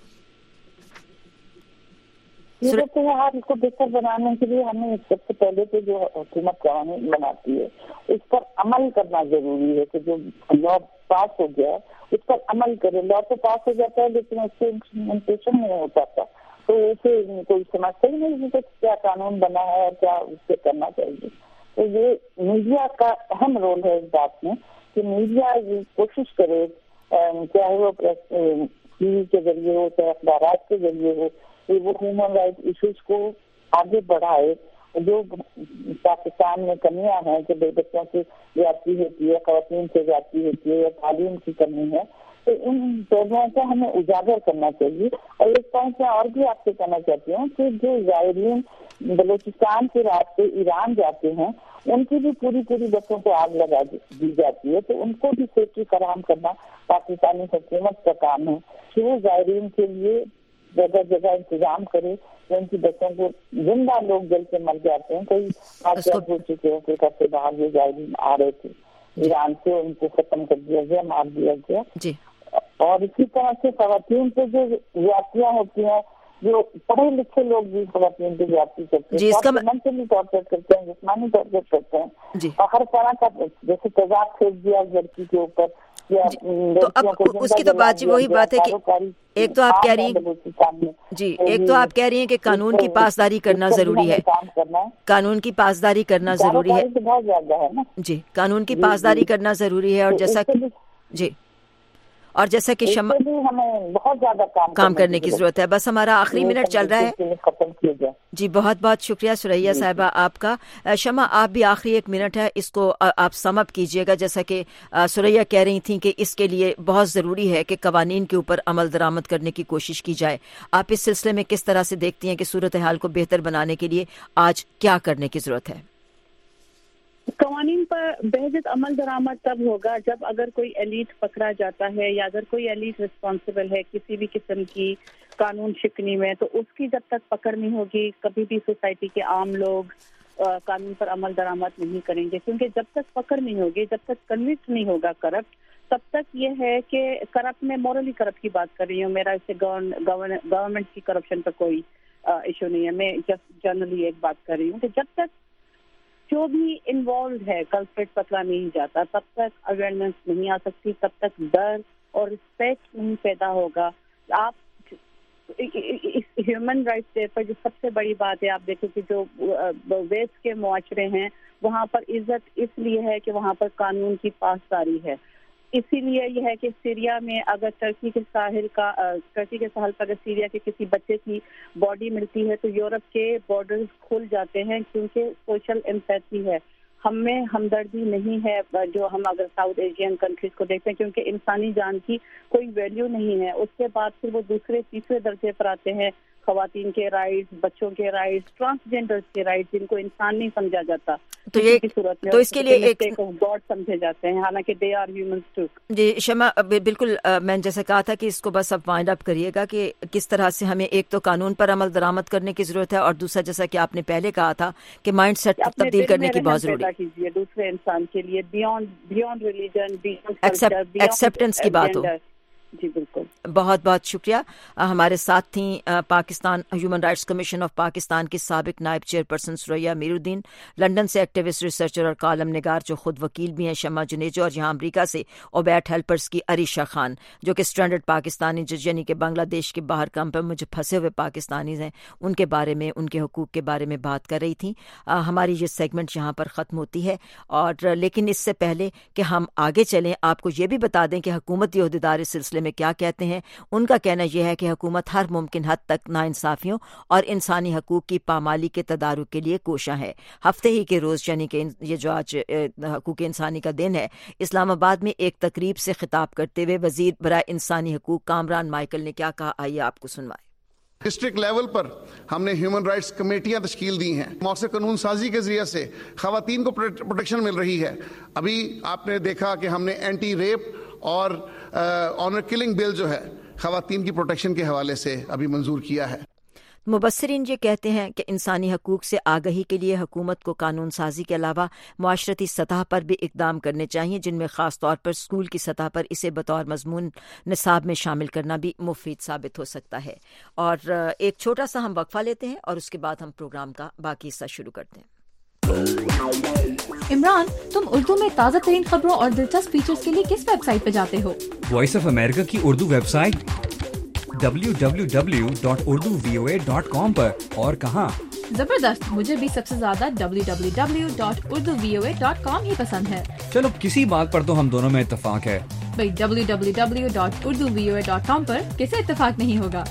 صورتحال کو بہتر بنانے کے لیے ہمیں سب سے پہلے تو جو حکومت قوانین بناتی ہے اس پر عمل کرنا ضروری ہے کہ جو لا پاس ہو گیا ہے اس پر عمل کرے. لا تو پاس ہو جاتا ہے لیکن اس سے امپلیمنٹیشن نہیں ہو پاتا, تو اسے کوئی سمجھتا ہی نہیں کہ کیا قانون بنا ہے اور کیا اس سے کرنا چاہیے. تو یہ میڈیا کا اہم رول ہے اس بات میں کہ میڈیا یہ کوشش کرے, چاہے وہ ٹی وی کے ذریعے ہو چاہے اخبارات کے ذریعے ہو, وہ ہیومن رائٹ ایشوز کو آگے بڑھائے. جو پاکستان میں کمیاں ہیں کہ بے بچوں کی زیادتی ہوتی ہے, خواتین سے زیادتی ہوتی ہے یا تعلیم کی کمی ہے, تو ان پہلوؤں کو ہمیں اجاگر کرنا چاہیے. اور ایک پوائنٹ میں اور بھی آپ سے کہنا چاہتی ہوں کہ جو زائرین بلوچستان کے راستے ایران جاتے ہیں ان کی بھی پوری پوری بسوں کو آگ لگا دی جاتی ہے, تو ان کو بھی سیفٹی فراہم کرنا پاکستانی حکومت کا کام ہے کہ وہ زائرین کے لیے جگہ جگہ انتظام کرے. ان کی بچوں کو زندہ لوگ جل کے مر جاتے ہیں, کئی واقعات ہو چکے ہیں کہ گھر سے باہر یہ زائرین آ رہے تھے ایران سے, ان کو ختم کر دیا گیا, مار دیا گیا. جی, اور اسی طرح سے خواتین پہ جو زیادتیاں ہوتی ہیں, جو پڑھے لکھے لوگ بھی خواتین پہ زیادتی کرتے ہیں, منٹلی ٹارچر کرتے ہیں, جسمانی ٹارچر کرتے ہیں, اور ہر طرح کا جیسے تیزاب پھینک دیا لڑکی کے اوپر. تو اب اس کی تو بات وہی بات ہے کہ ایک تو آپ کہہ رہی ہیں جی ایک تو آپ کہہ رہی ہیں کہ قانون کی پاسداری کرنا ضروری ہے, قانون کی پاسداری کرنا ضروری ہے. بہت زیادہ ہے نا. جی, قانون کی پاسداری کرنا ضروری ہے. اور جیسا کہ جی اور جیسا کہ شمع ہمیں بہت زیادہ کام کام کرنے کی ضرورت ہے. بس ہمارا آخری منٹ چل رہا ہے. ختم کیا جائے. جی بہت بہت شکریہ ثریا صاحبہ آپ کا. شمع آپ بھی آخری ایک منٹ ہے, اس کو آپ سم اپ کیجیے گا. جیسا کہ ثریا کہہ رہی تھیں کہ اس کے لیے بہت ضروری ہے کہ قوانین کے اوپر عمل درآمد کرنے کی کوشش کی جائے. آپ اس سلسلے میں کس طرح سے دیکھتی ہیں کہ صورتحال کو بہتر بنانے کے لیے آج کیا کرنے کی ضرورت ہے؟ قوانین پر بہتر عمل درآمد تب ہوگا جب اگر کوئی ایلیٹ پکڑا جاتا ہے یا اگر کوئی ایلیٹ رسپانسبل ہے کسی بھی قسم کی قانون شکنی میں, تو اس کی جب تک پکڑ نہیں ہوگی کبھی بھی سوسائٹی کے عام لوگ قانون پر عمل درآمد نہیں کریں گے. کیونکہ جب تک پکڑ نہیں ہوگی, جب تک کنوکٹ نہیں ہوگا کرپٹ, تب تک یہ ہے کہ کرپٹ میں مورلی کرپٹ کی بات کر رہی ہوں, میرا اس سے گورنمنٹ کی کرپشن پر کوئی ایشو نہیں ہے, میں جسٹ جنرلی ایک بات کر رہی ہوں کہ جب تک جو بھی انوالوڈ ہے کلپریٹ پکڑا نہیں جاتا, تب تک اویئرنیس نہیں آ سکتی, تب تک ڈر اور رسپیکٹ نہیں پیدا ہوگا. آپ ہیومن رائٹس ڈے پر جو سب سے بڑی بات ہے, آپ دیکھیں کہ جو ویسٹ کے معاشرے ہیں وہاں پر عزت اس لیے ہے کہ وہاں پر قانون کی پاسداری ہے. اسی لیے یہ ہے کہ سیریا میں اگر ترکی کے ساحل کا ترکی کے ساحل پر اگر سیریا کے کسی بچے کی باڈی ملتی ہے تو یورپ کے بارڈرز کھل جاتے ہیں, کیونکہ سوشل امپیتھی ہے, ہم میں ہمدردی نہیں ہے. جو ہم اگر ساؤتھ ایشین کنٹریز کو دیکھتے ہیں, کیونکہ انسانی جان کی کوئی ویلیو نہیں ہے. اس کے بعد پھر وہ دوسرے تیسرے درجے پر آتے ہیں, خواتین کے رائٹس, بچوں کے رائٹس, ٹرانسجینڈرز کے رائٹس, جن کو انسان نہیں سمجھا جاتا. تو یہ تو اس کے لیے ایک گاڈ سمجھے جاتے ہیں, حالانکہ دے آر ہیومنز ٹو. جی شمع, بالکل میں نے جیسے کہا تھا کہ اس کو بس اب وائنڈ اپ کریے گا کہ کس طرح سے ہمیں ایک تو قانون پر عمل درآمد کرنے کی ضرورت ہے, اور دوسرا جیسا کہ آپ نے پہلے کہا تھا کہ مائنڈ سیٹ تبدیل کرنے کی بہت ضروری ہے. دوسرے انسان کے لیے بیونڈ بیونڈ ریلیجن, ایکسیپٹنس کی بات ہو. جی بالکل. بہت بہت شکریہ. ہمارے ساتھ تھیں Pakistan Human Rights Commission of Pakistan کی سابق نائب چیئر پرسن ثریا میر الدین, لندن سے ایکٹیوسٹ, ریسرچر اور کالم نگار جو خود وکیل بھی ہیں شمع جنیجو, اور یہاں امریکہ سے اوبیٹ ہیلپرز کی عریشہ خان جو کہ اسٹرینڈڈ پاکستانی یعنی کہ بنگلہ دیش کے باہر کم پر مجھے پھنسے ہوئے پاکستانیز ہیں, ان کے بارے میں, ان کے حقوق کے بارے میں بات کر رہی تھیں. ہماری یہ سیگمنٹ یہاں پر ختم ہوتی ہے, اور لیکن اس سے پہلے کہ ہم آگے چلیں آپ کو یہ بھی بتا دیں کہ حکومتی عہدیدار اس سلسلے میں کیا کہتے ہیں. ان کا کہنا یہ ہے کہ حکومت ہر ممکن حد تک ناانصافیوں اور انسانی حقوق کی پامالی کے تدارک کے لیے کوشاں ہے. ہفتے ہی کے روز یعنی کہ یہ جو آج حقوق انسانی کا دن ہے, اسلام آباد میں ایک تقریب سے خطاب کرتے ہوئے وزیر برائے انسانی حقوق کامران مائیکل نے کیا کہا, آئیے آپ کو سنوائیں. ڈسٹرکٹ لیول پر ہم نے ہیومن رائٹس کمیٹیاں تشکیل دی ہیں, مؤثر قانون سازی کے ذریعے سے خواتین کو پروٹیکشن مل رہی ہے. ابھی آپ نے دیکھا کہ ہم نے اینٹی ریپ اور آنر کلنگ بل جو ہے خواتین کی پروٹیکشن کے حوالے سے ابھی منظور کیا ہے. مبصرین یہ کہتے ہیں کہ انسانی حقوق سے آگہی کے لیے حکومت کو قانون سازی کے علاوہ معاشرتی سطح پر بھی اقدام کرنے چاہیے, جن میں خاص طور پر اسکول کی سطح پر اسے بطور مضمون نصاب میں شامل کرنا بھی مفید ثابت ہو سکتا ہے. اور ایک چھوٹا سا ہم وقفہ لیتے ہیں اور اس کے بعد ہم پروگرام کا باقی حصہ شروع کرتے ہیں. عمران, تم اردو میں تازہ ترین خبروں اور دلچسپ فیچرز کے لیے کس ویب سائٹ پہ جاتے ہو؟ وائس آف امریکہ کی Urdu website W W W dot Urdu V O A dot com پر. اور کہاں؟ زبردست, مجھے بھی سب سے زیادہ W W W dot Urdu V O A dot com ہی پسند ہے. چلو کسی بات پر تو ہم دونوں میں اتفاق ہے. بھائی W W W dot Urdu V O A dot com پر کیسے اتفاق نہیں ہوگا؟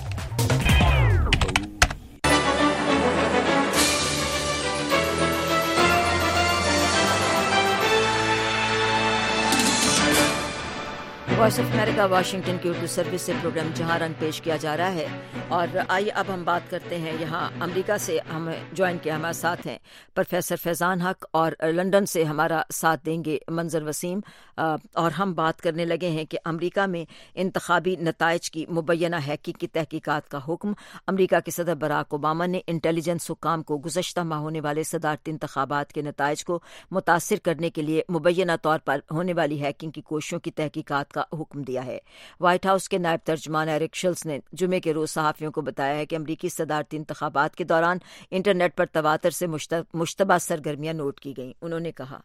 وائس آف امریکہ واشنگٹن کی اردو سروس سے پروگرام جہاں رنگ پیش کیا جا رہا ہے. اور آئیے اب ہم بات کرتے ہیں, یہاں امریکہ سے ہم جوائن کیا ہمارے ساتھ ہیں پروفیسر فیضان حق, اور لندن سے ہمارا ساتھ دیں گے منظر وسیم. اور ہم بات کرنے لگے ہیں کہ امریکہ میں انتخابی نتائج کی مبینہ ہیکنگ کی تحقیقات کا حکم. امریکہ کے صدر براک اوباما نے انٹیلیجنس حکام کو گزشتہ ماہ ہونے والے صدارتی انتخابات کے نتائج کو متاثر کرنے کے لیے مبینہ طور پر ہونے والی ہیکنگ کی کوششوں کی تحقیقات کا حکم دیا ہے. وائٹ ہاؤس کے نائب ترجمان ایرک شلز نے جمعے کے روز صحافیوں کو بتایا ہے کہ امریکی صدارتی انتخابات کے دوران انٹرنیٹ پر تواتر سے مشتبہ سرگرمیاں نوٹ کی گئیں. انہوں نے کہا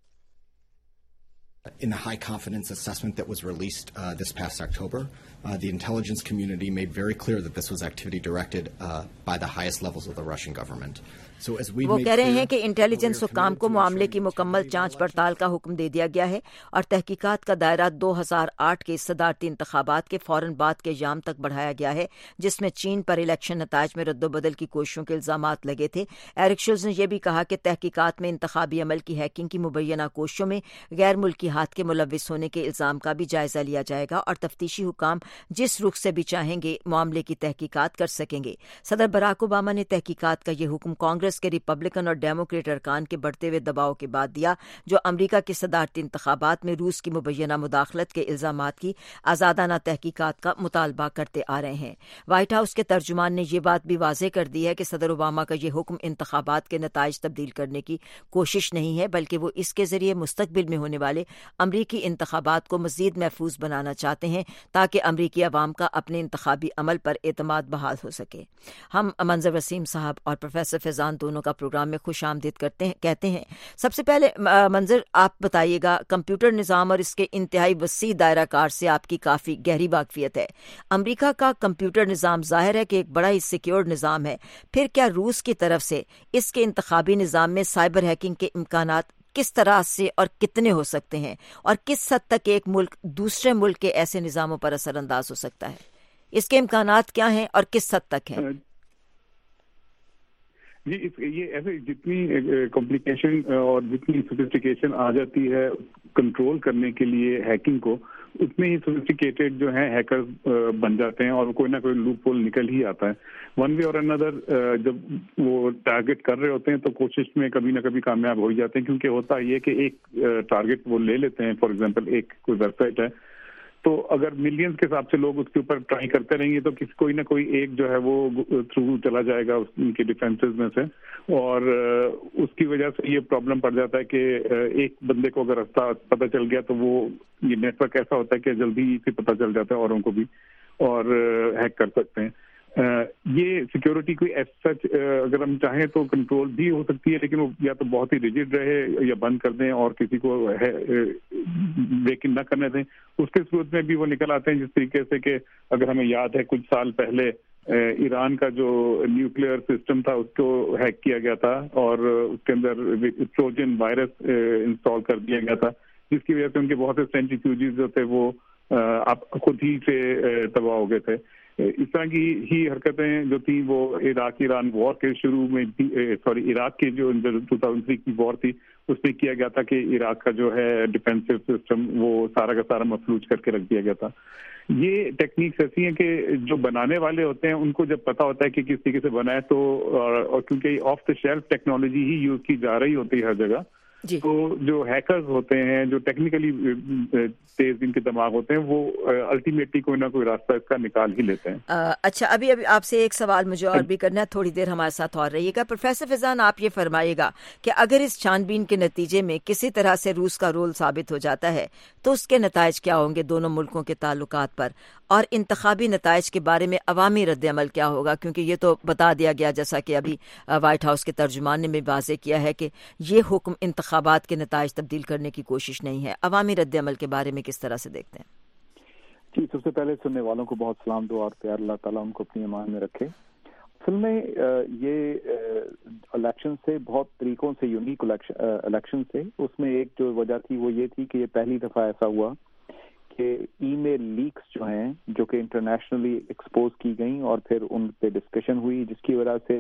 In the high confidence assessment that was released uh, this past October, uh, the intelligence community made very clear that this was activity directed uh, by the highest levels of the Russian government. وہ کہہ رہے ہیں کہ انٹیلیجنس حکام کو معاملے کی مکمل جانچ پڑتال کا حکم دے دیا گیا ہے اور تحقیقات کا دائرہ دو ہزار آٹھ کے صدارتی انتخابات کے فوراً بعد کے ایام تک بڑھایا گیا ہے، جس میں چین پر الیکشن نتائج میں رد و بدل کی کوششوں کے الزامات لگے تھے۔ ایرک شلز نے یہ بھی کہا کہ تحقیقات میں انتخابی عمل کی ہیکنگ کی مبینہ کوششوں میں غیر ملکی ہاتھ کے ملوث ہونے کے الزام کا بھی جائزہ لیا جائے گا اور تفتیشی حکام جس رخ سے بھی چاہیں گے معاملے کی تحقیقات کر سکیں گے۔ صدر براک اوباما نے تحقیقات کا یہ حکم کانگریس کے ریپبلکن اور ڈیموکریٹ ارکان کے بڑھتے ہوئے دباؤ کے بعد دیا، جو امریکہ کے صدارتی انتخابات میں روس کی مبینہ مداخلت کے الزامات کی آزادانہ تحقیقات کا مطالبہ کرتے آ رہے ہیں۔ وائٹ ہاؤس کے ترجمان نے یہ بات بھی واضح کر دی ہے کہ صدر اوباما کا یہ حکم انتخابات کے نتائج تبدیل کرنے کی کوشش نہیں ہے، بلکہ وہ اس کے ذریعے مستقبل میں ہونے والے امریکی انتخابات کو مزید محفوظ بنانا چاہتے ہیں تاکہ امریکی عوام کا اپنے انتخابی عمل پر اعتماد بحال ہو سکے۔ ہم منظر وسیم صاحب اور پروفیسر فیضان دونوں کا پروگرام میں خوش آمدید کرتے ہیں کہتے ہیں۔ سب سے پہلے منظر آپ بتائیے گا، کمپیوٹر نظام اور اس کے انتہائی وسیع دائرہ کار سے آپ کی کافی گہری واقفیت ہے۔ امریکہ کا کمپیوٹر نظام ظاہر ہے کہ ایک بڑا ہی سیکیور نظام ہے، پھر کیا روس کی طرف سے اس کے انتخابی نظام میں سائبر ہیکنگ کے امکانات کس طرح سے اور کتنے ہو سکتے ہیں، اور کس حد تک ایک ملک دوسرے ملک کے ایسے نظاموں پر اثر انداز ہو سکتا ہے؟ اس کے امکانات کیا ہیں اور کس حد تک ہیں؟ جی یہ ایسے جتنی کمپلیکیشن اور جتنی سوفسٹیکیشن آ جاتی ہے کنٹرول کرنے کے لیے ہیکنگ کو، اتنے ہی سوفسٹیکیٹڈ جو ہیں ہیکر بن جاتے ہیں اور کوئی نہ کوئی لوپ ہول نکل ہی آتا ہے ون وے اور اندر۔ جب وہ ٹارگٹ کر رہے ہوتے ہیں تو کوشش میں کبھی نہ کبھی کامیاب ہو ہی جاتے ہیں، کیونکہ ہوتا یہ کہ ایک ٹارگٹ وہ لے لیتے ہیں، فار ایگزامپل ایک کوئی ویب سائٹ ہے، تو اگر ملینز کے حساب سے لوگ اس کے اوپر ٹرائی کرتے رہیں گے تو کسی کوئی نہ کوئی ایک جو ہے وہ تھرو چلا جائے گا ان کے ڈیفینسز میں سے، اور اس کی وجہ سے یہ پرابلم پڑ جاتا ہے کہ ایک بندے کو اگر راستہ پتہ چل گیا تو وہ یہ نیٹ ورک ایسا ہوتا ہے کہ جلدی سے پتہ چل جاتا ہے اوروں کو بھی، اور ہیک کر سکتے ہیں۔ یہ سیکیورٹی کوئی ایز سچ اگر ہم چاہیں تو کنٹرول بھی ہو سکتی ہے، لیکن وہ یا تو بہت ہی ریجڈ رہے یا بند کر دیں اور کسی کو لیکن نہ کرنے دیں۔ اس کے صورت میں بھی وہ نکل آتے ہیں، جس طریقے سے کہ اگر ہمیں یاد ہے کچھ سال پہلے ایران کا جو نیوکلیئر سسٹم تھا اس کو ہیک کیا گیا تھا اور اس کے اندر ٹروجن وائرس انسٹال کر دیا گیا تھا، جس کی وجہ سے ان کے بہت سے سینٹریفیوجز جو تھے وہ آپ خود ہی سے تباہ ہو گئے تھے۔ اس طرح کی ہی حرکتیں جو تھیں وہ عراق ایران وار کے شروع میں سوری عراق کے جو دو ہزار تین کی وار تھی اس میں کیا گیا تھا کہ عراق کا جو ہے ڈیفینسو سسٹم وہ سارا کا سارا مفلوج کر کے رکھ دیا گیا تھا۔ یہ ٹیکنیکس ایسی ہیں کہ جو بنانے والے ہوتے ہیں ان کو جب پتا ہوتا ہے کہ کس طریقے سے بنا ہے تو، اور کیونکہ آف دا شیلف ٹیکنالوجی ہی یوز کی جا رہی ہوتی ہے ہر جگہ، جی. تو جو ہیکرز ہوتے ہیں جو ٹیکنیکلی تیز ان کے دماغ ہوتے ہیں وہ الٹیمیٹلی کوئی نہ کوئی راستہ اس کا نکال ہی لیتے ہیں۔ آ, اچھا ابھی ابھی آپ سے ایک سوال مجھے اور بھی کرنا ہے، تھوڑی دیر ہمارے ساتھ اور رہیے گا۔ پروفیسر فیضان آپ یہ فرمائیے گا کہ اگر اس چھان بین کے نتیجے میں کسی طرح سے روس کا رول ثابت ہو جاتا ہے تو اس کے نتائج کیا ہوں گے دونوں ملکوں کے تعلقات پر، اور انتخابی نتائج کے بارے میں عوامی رد عمل کیا ہوگا؟ کیونکہ یہ تو بتا دیا گیا جیسا کہ ابھی وائٹ ہاؤس کے ترجمان نے بھی واضح کیا ہے کہ یہ حکم انتخابات کے نتائج تبدیل کرنے کی کوشش نہیں ہے۔ عوامی رد عمل کے بارے میں کس طرح سے دیکھتے ہیں؟ جی سب سے پہلے سننے والوں کو بہت سلام دعا اور پیار، اللہ تعالیٰ ان کو اپنی امان میں رکھے۔ اصل میں یہ الیکشن سے بہت طریقوں سے یونیک الیکشن سے، اس میں ایک جو وجہ تھی وہ یہ تھی کہ یہ پہلی دفعہ ایسا ہوا کہ ای میل لیکس جو ہیں جو کہ انٹرنیشنلی ایکسپوز کی گئیں اور پھر ان پہ ڈسکشن ہوئی، جس کی وجہ سے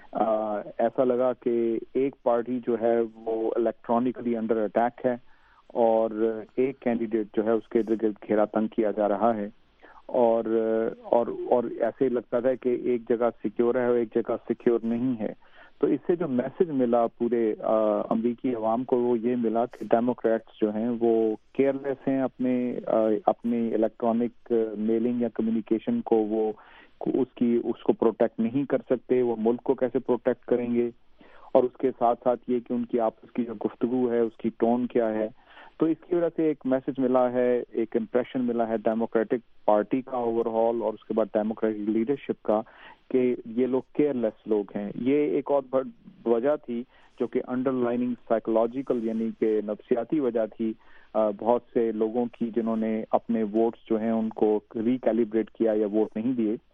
ایسا لگا کہ ایک پارٹی جو ہے وہ الیکٹرانکلی انڈر اٹیک ہے اور ایک کینڈیڈیٹ جو ہے اس کے ارد گرد گھیرا تنگ کیا جا رہا ہے، اور اور اور ایسے لگتا تھا کہ ایک جگہ سیکیور ہے اور ایک جگہ سیکیور نہیں ہے۔ تو اس سے جو میسج ملا پورے امریکی عوام کو وہ یہ ملا کہ ڈیموکریٹس جو ہیں وہ کیئر لیس ہیں اپنے اپنے الیکٹرانک میلنگ یا کمیونیکیشن کو، وہ اس کی اس کو پروٹیکٹ نہیں کر سکتے، وہ ملک کو کیسے پروٹیکٹ کریں گے، اور اس کے ساتھ ساتھ یہ کہ ان کی آپس کی جو گفتگو ہے اس کی ٹون کیا ہے۔ تو اس کی وجہ سے ایک میسج ملا ہے، ایک امپریشن ملا ہے ڈیموکریٹک پارٹی کا اوور آل اور اس کے بعد ڈیموکریٹک لیڈرشپ کا کہ یہ لوگ کیئر لیس لوگ ہیں۔ یہ ایک اور وجہ تھی جو کہ انڈر لائننگ سائیکولوجیکل یعنی کہ نفسیاتی وجہ تھی بہت سے لوگوں کی جنہوں نے اپنے ووٹس جو ہیں ان کو ریکیلیبریٹ کیا یا ووٹ نہیں دیے۔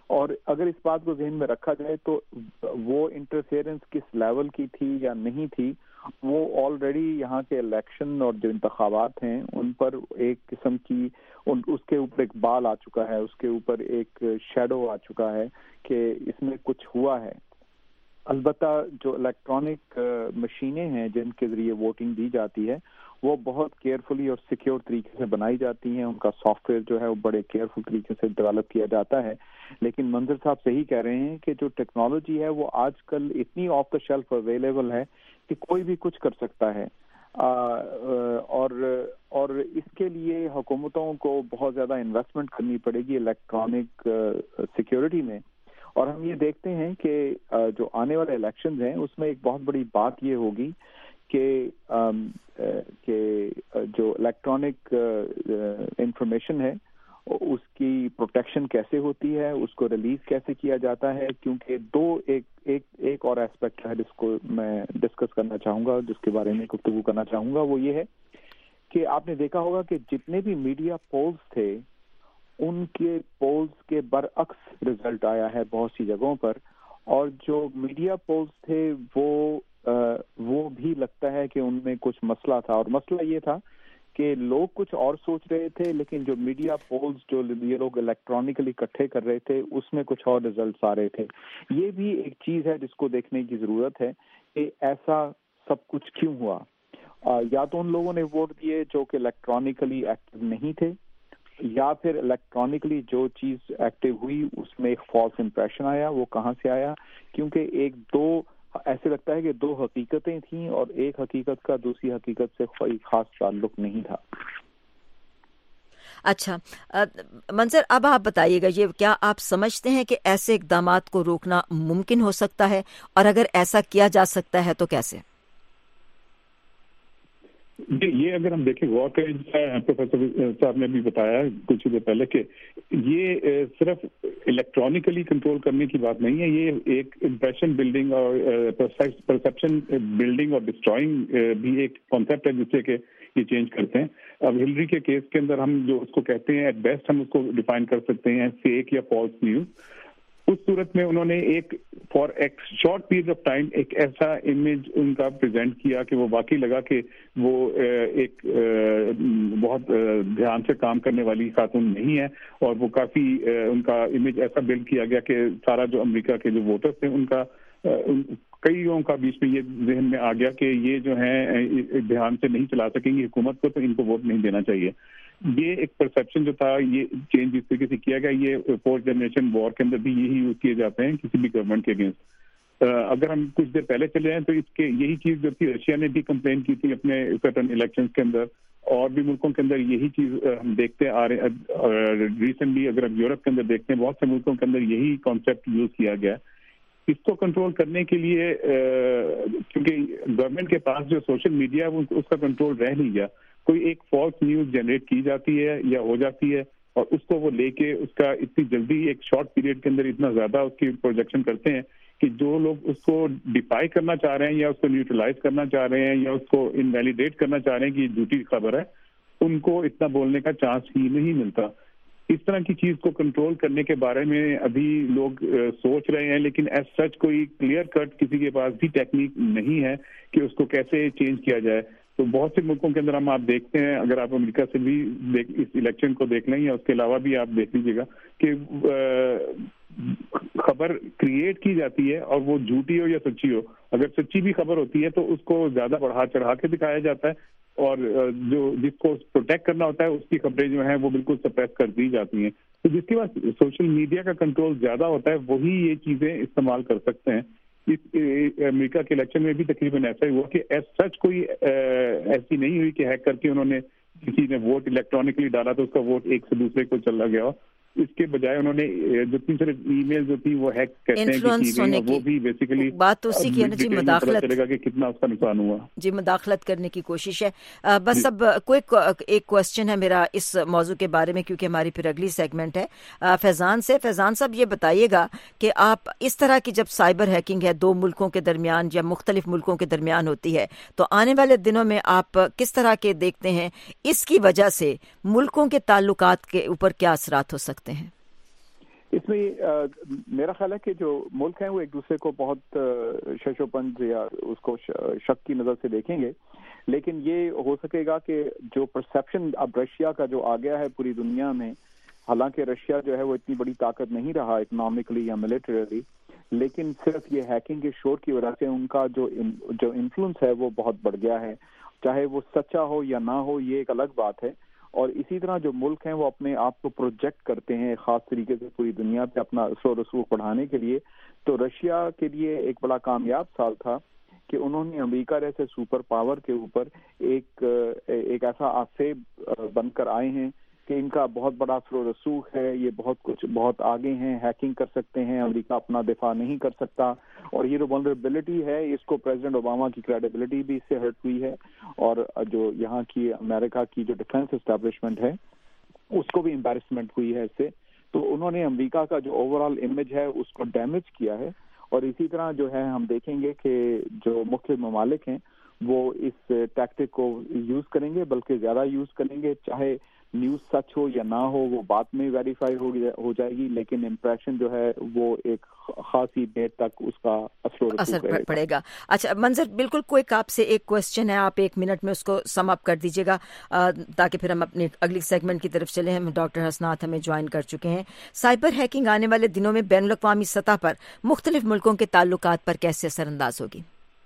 اور اگر اس بات کو ذہن میں رکھا جائے تو وہ انٹرفیئرنس کس لیول کی تھی یا نہیں تھی، وہ آلریڈی یہاں کے الیکشن اور جو انتخابات ہیں ان پر ایک قسم کی اس کے اوپر ایک بال آ چکا ہے، اس کے اوپر ایک شیڈو آ چکا ہے کہ اس میں کچھ ہوا ہے. البتہ جو الیکٹرانک مشینیں ہیں جن کے ذریعے ووٹنگ دی جاتی ہے وہ بہت کیئرفلی اور سیکیور طریقے سے بنائی جاتی ہیں، ان کا سافٹ ویئر جو ہے وہ بڑے کیئرفل طریقے سے ڈیولپ کیا جاتا ہے. لیکن منظر صاحب صحیح کہہ رہے ہیں کہ جو ٹیکنالوجی ہے وہ آج کل اتنی آف دا شیلف اویلیبل ہے کہ کوئی بھی کچھ کر سکتا ہے، اور اور اس کے لیے حکومتوں کو بہت زیادہ انویسٹمنٹ کرنی پڑے گی الیکٹرانک سیکیورٹی میں. اور ہم یہ دیکھتے ہیں کہ جو آنے والے الیکشنز ہیں اس میں ایک بہت بڑی بات یہ ہوگی کہ کہ جو الیکٹرانک انفارمیشن ہے اس کی پروٹیکشن کیسے ہوتی ہے، اس کو ریلیز کیسے کیا جاتا ہے، کیونکہ دو ایک ایک ایک اور ایسپیکٹ ہے جس کو میں ڈسکس کرنا چاہوں گا، جس کے بارے میں گفتگو کرنا چاہوں گا. وہ یہ ہے کہ آپ نے دیکھا ہوگا کہ جتنے بھی میڈیا پولز تھے ان کے پولز کے برعکس رزلٹ آیا ہے بہت سی جگہوں پر، اور جو میڈیا پولز تھے وہ وہ بھی لگتا ہے کہ ان میں کچھ مسئلہ تھا. اور مسئلہ یہ تھا کہ لوگ کچھ اور سوچ رہے تھے، لیکن جو میڈیا پولز جو یہ لوگ الیکٹرانکلی اکٹھے کر رہے تھے اس میں کچھ اور رزلٹس آ رہے تھے. یہ بھی ایک چیز ہے جس کو دیکھنے کی ضرورت ہے کہ ایسا سب کچھ کیوں ہوا. یا تو ان لوگوں نے ووٹ دیے جو کہ الیکٹرانکلی ایکٹیو نہیں تھے، یا پھر الیکٹرانکلی جو چیز ایکٹیو ہوئی اس میں ایک فالس امپریشن آیا. وہ کہاں سے آیا؟ کیونکہ ایک دو ایسے لگتا ہے کہ دو حقیقتیں تھیں اور ایک حقیقت کا دوسری حقیقت سے کوئی خاص تعلق نہیں تھا. اچھا منظر، اب آپ بتائیے گا، یہ کیا آپ سمجھتے ہیں کہ ایسے اقدامات کو روکنا ممکن ہو سکتا ہے، اور اگر ایسا کیا جا سکتا ہے تو کیسے؟ جی، یہ اگر ہم دیکھیں غور کریں، پروفیسر صاحب نے بھی بتایا کچھ دیر پہلے کہ یہ صرف الیکٹرانکلی کنٹرول کرنے کی بات نہیں ہے، یہ ایک امپریشن بلڈنگ اور پرسپشن بلڈنگ اور ڈسٹرائنگ بھی ایک کانسیپٹ ہے جس سے کہ یہ چینج کرتے ہیں. اب ہلری کے کیس کے اندر ہم جو اس کو کہتے ہیں ایٹ بیسٹ ہم اس کو ڈیفائن کر سکتے ہیں فیک یا فالس نیوز. اس صورت میں انہوں نے ایک فار ایک شارٹ پیریڈ آف ٹائم ایک ایسا امیج ان کا پریزنٹ کیا کہ وہ واقعی لگا کہ وہ ایک بہت دھیان سے کام کرنے والی خاتون نہیں ہے، اور وہ کافی ان کا امیج ایسا بلڈ کیا گیا کہ سارا جو امریکہ کے جو ووٹرز تھے ان کا کئیوں کا بیچ میں یہ ذہن میں آ گیا کہ یہ جو ہیں دھیان سے نہیں چلا سکیں گی حکومت کو، تو ان کو ووٹ نہیں دینا چاہیے. یہ ایک پرسپشن جو تھا، یہ چینج جس طریقے سے کیا گیا، یہ فورتھ جنریشن وار کے اندر بھی یہی یوز کیے جاتے ہیں کسی بھی گورنمنٹ کے اگینسٹ. اگر ہم کچھ دیر پہلے چلے جائیں تو اس کے یہی چیز جو تھی رشیا نے بھی کمپلین کی تھی اپنے سرٹن الیکشنز کے اندر، اور بھی ملکوں کے اندر یہی چیز ہم دیکھتے آ رہے ہیں. ریسنٹلی اگر ہم یورپ کے اندر دیکھتے ہیں، بہت سے ملکوں کے اندر یہی کانسیپٹ یوز کیا گیا. اس کو کنٹرول کرنے کے لیے کیونکہ گورنمنٹ کے پاس جو سوشل میڈیا ہے اس کا کنٹرول رہ نہیں گیا. کوئی ایک فالس نیوز جنریٹ کی جاتی ہے یا ہو جاتی ہے، اور اس کو وہ لے کے اس کا اتنی جلدی ایک شارٹ پیریڈ کے اندر اتنا زیادہ اس کی پروجیکشن کرتے ہیں کہ جو لوگ اس کو ڈیفائی کرنا چاہ رہے ہیں یا اس کو نیوٹرلائز کرنا چاہ رہے ہیں یا اس کو انویلیڈیٹ کرنا چاہ رہے ہیں کہ یہ جھوٹی خبر ہے، ان کو اتنا بولنے کا چانس ہی نہیں ملتا. اس طرح کی چیز کو کنٹرول کرنے کے بارے میں ابھی لوگ سوچ رہے ہیں، لیکن ایز سچ کوئی کلیئر کٹ کسی کے پاس بھی ٹیکنیک نہیں ہے کہ اس کو کیسے چینج کیا جائے. تو بہت سے ملکوں کے اندر ہم آپ دیکھتے ہیں، اگر آپ امریکہ سے بھی اس الیکشن کو دیکھ لیں یا اس کے علاوہ بھی آپ دیکھ لیجیے گا کہ خبر کریٹ کی جاتی ہے، اور وہ جھوٹی ہو یا سچی ہو، اگر سچی بھی خبر ہوتی ہے تو اس کو زیادہ بڑھا چڑھا کے دکھایا جاتا ہے، اور جو جس کو پروٹیکٹ کرنا ہوتا ہے اس کی خبریں جو ہیں وہ بالکل سپریس کر دی جاتی ہیں. تو جس کے بعد سوشل میڈیا کا کنٹرول زیادہ ہوتا ہے وہی یہ چیزیں استعمال کر سکتے ہیں. اس امریکہ کے الیکشن میں بھی تقریباً ایسا ہی ہوا کہ ایز سچ کوئی ایسی نہیں ہوئی کہ ہیک کر کے انہوں نے کسی نے ووٹ الیکٹرانکلی ڈالا تو اس کا ووٹ ایک سے دوسرے کو چلا گیا ہو. اس کے بجائے انہوں نے جتنی صرف ای میل جو تھی وہ ہیک کہتے ہیں کہ کی گئی، وہ بھی بیسیکلی بات تو اسی کی ہے نا جی، مداخلت چلے گا کہ کتنا اس کا نقصان ہوا. جی مداخلت کرنے کی کوشش ہے. بس اب کوئی ایک کوشچن ہے میرا اس موضوع کے بارے میں، کیونکہ ہماری پھر اگلی سیگمنٹ ہے فیضان سے. فیضان صاحب یہ بتائیے گا کہ آپ اس طرح کی جب سائبر ہیکنگ ہے دو ملکوں کے درمیان یا مختلف ملکوں کے درمیان ہوتی ہے تو آنے والے دنوں میں آپ کس طرح کے دیکھتے ہیں اس کی وجہ سے ملکوں کے تعلقات کے اوپر کیا اثرات ہو سکتے ہیں؟ اس میں میرا خیال ہے کہ جو ملک ہیں وہ ایک دوسرے کو بہت شش و پنج یا اس کو شک کی نظر سے دیکھیں گے، لیکن یہ ہو سکے گا کہ جو پرسیپشن اب رشیا کا جو آ گیا ہے پوری دنیا میں، حالانکہ رشیا جو ہے وہ اتنی بڑی طاقت نہیں رہا اکنامکلی یا ملٹریلی، لیکن صرف یہ ہیکنگ کے شور کی وجہ سے ان کا جو جو انفلوئنس ہے وہ بہت بڑھ گیا ہے، چاہے وہ سچا ہو یا نہ ہو یہ ایک الگ بات ہے. اور اسی طرح جو ملک ہیں وہ اپنے آپ کو پروجیکٹ کرتے ہیں خاص طریقے سے پوری دنیا پہ اپنا اثر و رسوخ بڑھانے کے لیے. تو رشیا کے لیے ایک بڑا کامیاب سال تھا کہ انہوں نے امریکہ جیسے سپر پاور کے اوپر ایک ایک ایسا آفیب بن کر آئے ہیں کہ ان کا بہت بڑا اثر و رسوخ ہے، یہ بہت کچھ بہت آگے ہیں، ہیکنگ کر سکتے ہیں، امریکہ اپنا دفاع نہیں کر سکتا. اور یہ جو ولنریبلٹی ہے اس کو پریزیڈنٹ اوباما کی کریڈیبلٹی بھی اس سے ہرٹ ہوئی ہے، اور جو یہاں کی امریکہ کی جو ڈیفنس اسٹیبلشمنٹ ہے اس کو بھی امبیرسمنٹ ہوئی ہے اس سے. تو انہوں نے امریکہ کا جو اوور آل امیج ہے اس کو ڈیمیج کیا ہے. اور اسی طرح جو ہے ہم دیکھیں گے کہ جو مختلف ممالک ہیں وہ اس ٹیکٹک کو یوز کریں گے، بلکہ زیادہ یوز کریں گے، چاہے نیوز سچ ہو یا نہ ہو وہ بات میں ویریفائی ہو جائے گی، لیکن امپریشن جو ہے وہ ایک خاصی دیر تک اس کا اثر پڑے گا. اچھا منظر، بالکل کوئک آپ سے ایک کوشچن ہے، آپ ایک منٹ میں اس کو سم اپ کر دیجیے گا تاکہ پھر ہم اپنی اگلی سیگمنٹ کی طرف چلیں. ہم ڈاکٹر حسنات ہمیں جوائن کر چکے ہیں. سائبر ہیکنگ آنے والے دنوں میں بین الاقوامی سطح پر مختلف ملکوں کے تعلقات پر کیسے اثر انداز ہوگی؟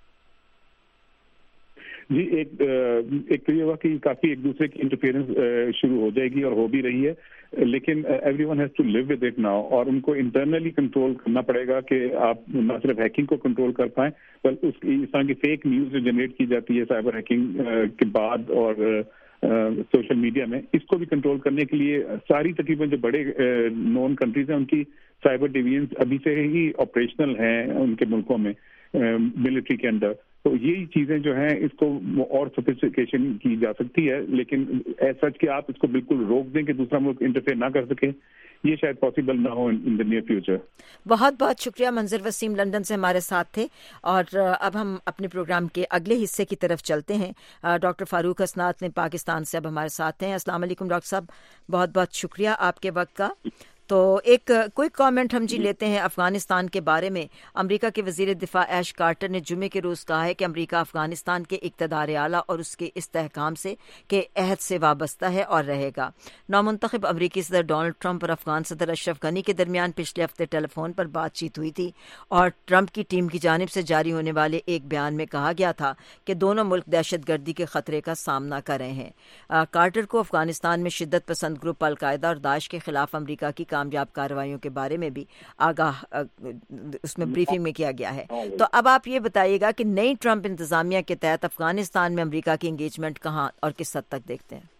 جی ایک ایک تو یہ ہوا کہ کافی ایک دوسرے کی انٹرفیئرنس شروع ہو جائے گی اور ہو بھی رہی ہے، لیکن every one has to live with it now, اور ان کو انٹرنلی کنٹرول کرنا پڑے گا کہ آپ نہ صرف ہیکنگ کو کنٹرول کر پائیں بلکہ اس کی اس طرح کی فیک نیوز جو جنریٹ کی جاتی ہے سائبر ہیکنگ کے بعد اور سوشل میڈیا میں، اس کو بھی کنٹرول کرنے کے لیے ساری تقریباً جو بڑے نون کنٹریز ہیں ان کی سائبر ڈویژنز ابھی سے ہی آپریشنل ہیں ان کے ملکوں میں ملٹری کے اندر. تو یہی چیزیں جو ہیں اس کو اور سوفسٹیکیشن کی جا سکتی ہے، لیکن ایز سچ کہ آپ اس کو بالکل روک دیں کہ دوسرا ملک انٹرفیئر نہ کر سکے، یہ شاید پاسبل نہ ہو ان دی نیئر فیوچر. بہت بہت شکریہ. منظر وسیم لندن سے ہمارے ساتھ تھے، اور اب ہم اپنے پروگرام کے اگلے حصے کی طرف چلتے ہیں. ڈاکٹر فاروق حسنات نے پاکستان سے اب ہمارے ساتھ ہیں. السلام علیکم ڈاکٹر صاحب، بہت بہت شکریہ آپ کے وقت کا. تو ایک کوئی کامنٹ ہم جی لیتے ہیں افغانستان کے بارے میں. امریکہ کے وزیر دفاع ایش کارٹر نے جمعے کے روز کہا ہے کہ امریکہ افغانستان کے اقتدار اعلیٰ اور اس کے استحکام سے کے عہد سے وابستہ ہے اور رہے گا. نومنتخب امریکی صدر ڈونلڈ ٹرمپ اور افغان صدر اشرف غنی کے درمیان پچھلے ہفتے ٹیلی فون پر بات چیت ہوئی تھی، اور ٹرمپ کی ٹیم کی جانب سے جاری ہونے والے ایک بیان میں کہا گیا تھا کہ دونوں ملک دہشت گردی کے خطرے کا سامنا کر رہے ہیں. کارٹر کو افغانستان میں شدت پسند گروپ القاعدہ اور داعش کے خلاف امریکہ کی کامیاب کارروائیوں کے بارے میں بھی آگاہ اس میں بریفنگ میں کیا گیا ہے. تو اب آپ یہ بتائیے گا کہ نئی ٹرمپ انتظامیہ کے تحت افغانستان میں امریکہ کی انگیجمنٹ کہاں اور کس حد تک دیکھتے ہیں؟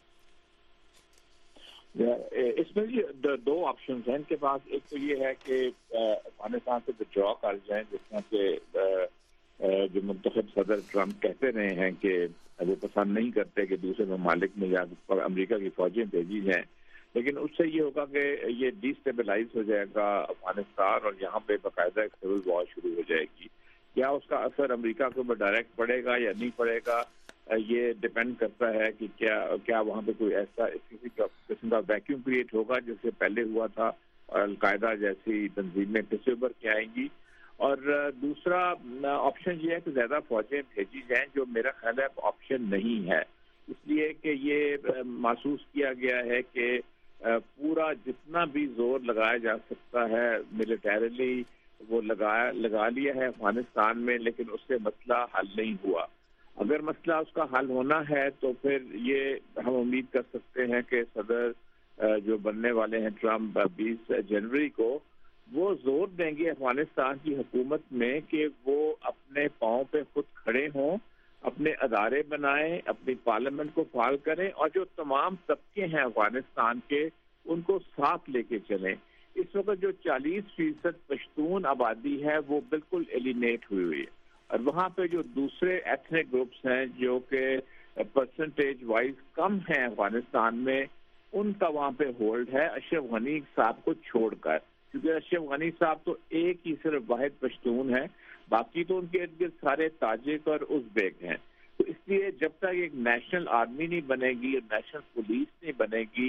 اس میں دو آپشنز ہیں ان کے پاس. ایک تو یہ ہے کہ افغانستان سے وڈرا کر جائیں، جس طرح کہ جو منتخب صدر ٹرمپ کہتے رہے ہیں کہ وہ پسند نہیں کرتے کہ دوسرے ممالک میں جا امریکہ کی فوجیں بھیجی جائیں، لیکن اس سے یہ ہوگا کہ یہ ڈی اسٹیبلائز ہو جائے گا افغانستان اور یہاں پہ باقاعدہ ایک سول وار شروع ہو جائے گی. کیا اس کا اثر امریکہ کے اوپر ڈائریکٹ پڑے گا یا نہیں پڑے گا، یہ ڈپینڈ کرتا ہے کہ کیا کیا وہاں پہ کوئی ایسا کسی قسم کا ویکیوم کریٹ ہوگا جیسے پہلے ہوا تھا اور القاعدہ جیسی تنظیمیں پھر سے ابھر کے آئیں گی. اور دوسرا آپشن یہ ہے کہ زیادہ فوجیں بھیجی جائیں، جو میرا خیال ہے آپشن نہیں ہے، اس لیے کہ یہ محسوس کیا گیا ہے کہ پورا جتنا بھی زور لگایا جا سکتا ہے ملیٹریلی وہ لگایا لگا لیا ہے افغانستان میں، لیکن اس سے مسئلہ حل نہیں ہوا. اگر مسئلہ اس کا حل ہونا ہے تو پھر یہ ہم امید کر سکتے ہیں کہ صدر جو بننے والے ہیں ٹرمپ بیس جنوری کو، وہ زور دیں گے افغانستان کی حکومت میں کہ وہ اپنے پاؤں پہ خود کھڑے ہوں، اپنے ادارے بنائیں، اپنی پارلیمنٹ کو فعال کریں، اور جو تمام طبقے ہیں افغانستان کے ان کو ساتھ لے کے چلیں. اس وقت جو چالیس فیصد پشتون آبادی ہے وہ بالکل ایلینیٹ ہوئی ہوئی ہے، اور وہاں پہ جو دوسرے ایتھنک گروپس ہیں جو کہ پرسنٹیج وائز کم ہیں افغانستان میں، ان کا وہاں پہ ہولڈ ہے اشرف غنی صاحب کو چھوڑ کر، کیونکہ اشرف غنی صاحب تو ایک ہی صرف واحد پشتون ہے، باقی تو ان کے ارد گرد سارے تاجک اور ازبیک ہیں. تو اس لیے جب تک ایک نیشنل آرمی نہیں بنے گی اور نیشنل پولیس نہیں بنے گی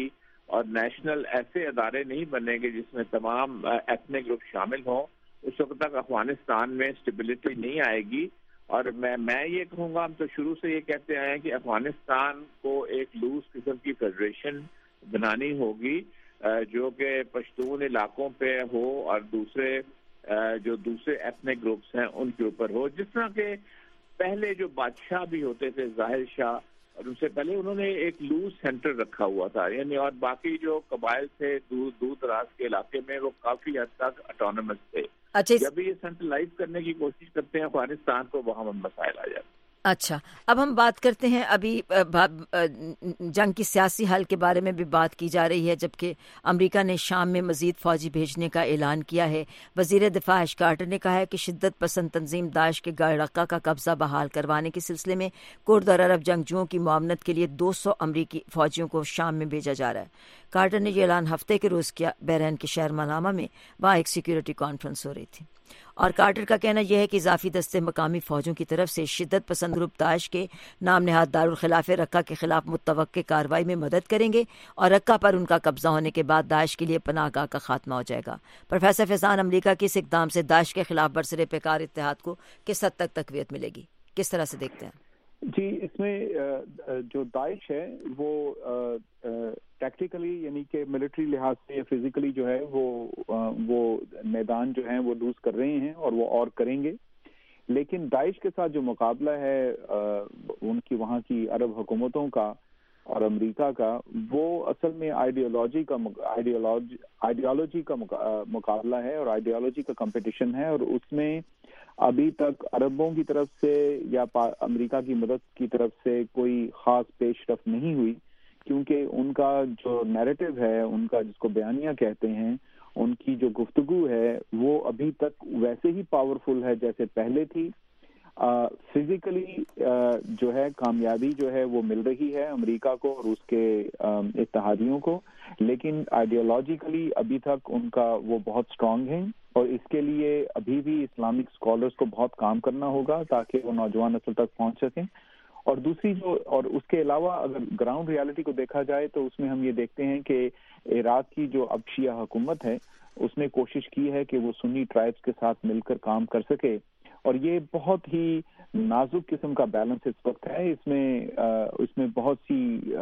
اور نیشنل ایسے ادارے نہیں بنیں گے جس میں تمام ایتھنک گروپ شامل ہوں، اس وقت تک افغانستان میں اسٹیبلٹی نہیں آئے گی. اور میں میں یہ کہوں گا، ہم تو شروع سے یہ کہتے آئے ہیں کہ افغانستان کو ایک لوز قسم کی فیڈریشن بنانی ہوگی جو کہ پشتون علاقوں پہ ہو اور دوسرے جو دوسرے ایتھنک گروپس ہیں ان کے اوپر ہو، جس طرح کے پہلے جو بادشاہ بھی ہوتے تھے ظاہر شاہ، اور ان سے پہلے انہوں نے ایک لوز سینٹر رکھا ہوا تھا، یعنی اور باقی جو قبائل تھے دور دور دراز کے علاقے میں وہ کافی حد تک اٹانومس تھے. جب یہ سینٹرلائز کرنے کی کوشش کرتے ہیں افغانستان کو، وہاں مسائل آ جاتے ہیں. اچھا، اب ہم بات کرتے ہیں، ابھی جنگ کی سیاسی حل کے بارے میں بھی بات کی جا رہی ہے، جبکہ امریکہ نے شام میں مزید فوجی بھیجنے کا اعلان کیا ہے. وزیر دفاع ایش کارٹر نے کہا ہے کہ شدت پسند تنظیم داعش کے گڑھ رقہ کا قبضہ بحال کروانے کے سلسلے میں کرد اور عرب جنگجوؤں کی معاونت کے لیے دو سو امریکی فوجیوں کو شام میں بھیجا جا رہا ہے. کارٹر نے یہ اعلان ہفتے کے روز کیا. بحرین کے شہر منامہ میں وہاں ایک سیکیورٹی کانفرنس ہو رہی تھی، اور کارٹر کا کہنا یہ ہے کہ اضافی دستے مقامی فوجوں کی طرف سے شدت پسند گروپ داعش کے نام نہاد دارالخلاف رقہ کے خلاف متوقع کارروائی میں مدد کریں گے، اور رقہ پر ان کا قبضہ ہونے کے بعد داعش کے لیے پناہ گاہ کا خاتمہ ہو جائے گا. پروفیسر فیضان، امریکہ کے اس اقدام سے داعش کے خلاف برسر پیکار اتحاد کو کس حد تک تقویت ملے گی؟ کس طرح سے دیکھتے ہیں؟ جی، اس میں جو داعش ہے وہ ٹیکٹیکلی یعنی کہ ملٹری لحاظ سے یا فزیکلی جو ہے وہ وہ میدان جو ہیں وہ لوز کر رہے ہیں اور وہ اور کریں گے. لیکن داعش کے ساتھ جو مقابلہ ہے ان کی وہاں کی عرب حکومتوں کا اور امریکہ کا، وہ اصل میں آئیڈیالوجی کا آئیڈیالوجی کا مقابلہ ہے اور آئیڈیالوجی کا کمپٹیشن ہے. اور اس میں ابھی تک عربوں کی طرف سے یا امریکہ کی مدد کی طرف سے کوئی خاص پیش رفت نہیں ہوئی، کیونکہ ان کا جو نیریٹو ہے، ان کا جس کو بیانیہ کہتے ہیں، ان کی جو گفتگو ہے وہ ابھی تک ویسے ہی پاورفل ہے جیسے پہلے تھی. فزیکلی جو ہے کامیابی جو ہے وہ مل رہی ہے امریکہ کو اور اس کے اتحادیوں کو، لیکن آئیڈیالوجیکلی ابھی تک ان کا وہ بہت اسٹرانگ ہیں، اور اس کے لیے ابھی بھی اسلامک اسکالرس کو بہت کام کرنا ہوگا تاکہ وہ نوجوان نسل تک پہنچ سکیں. اور دوسری جو اور اس کے علاوہ اگر گراؤنڈ ریالٹی کو دیکھا جائے تو اس میں ہم یہ دیکھتے ہیں کہ عراق کی جو اب شیعہ حکومت ہے اس نے کوشش کی ہے کہ وہ سنی ٹرائبس کے ساتھ مل کر کام کر سکے، اور یہ بہت ہی نازک قسم کا بیلنس اس وقت ہے. اس میں اس میں بہت سی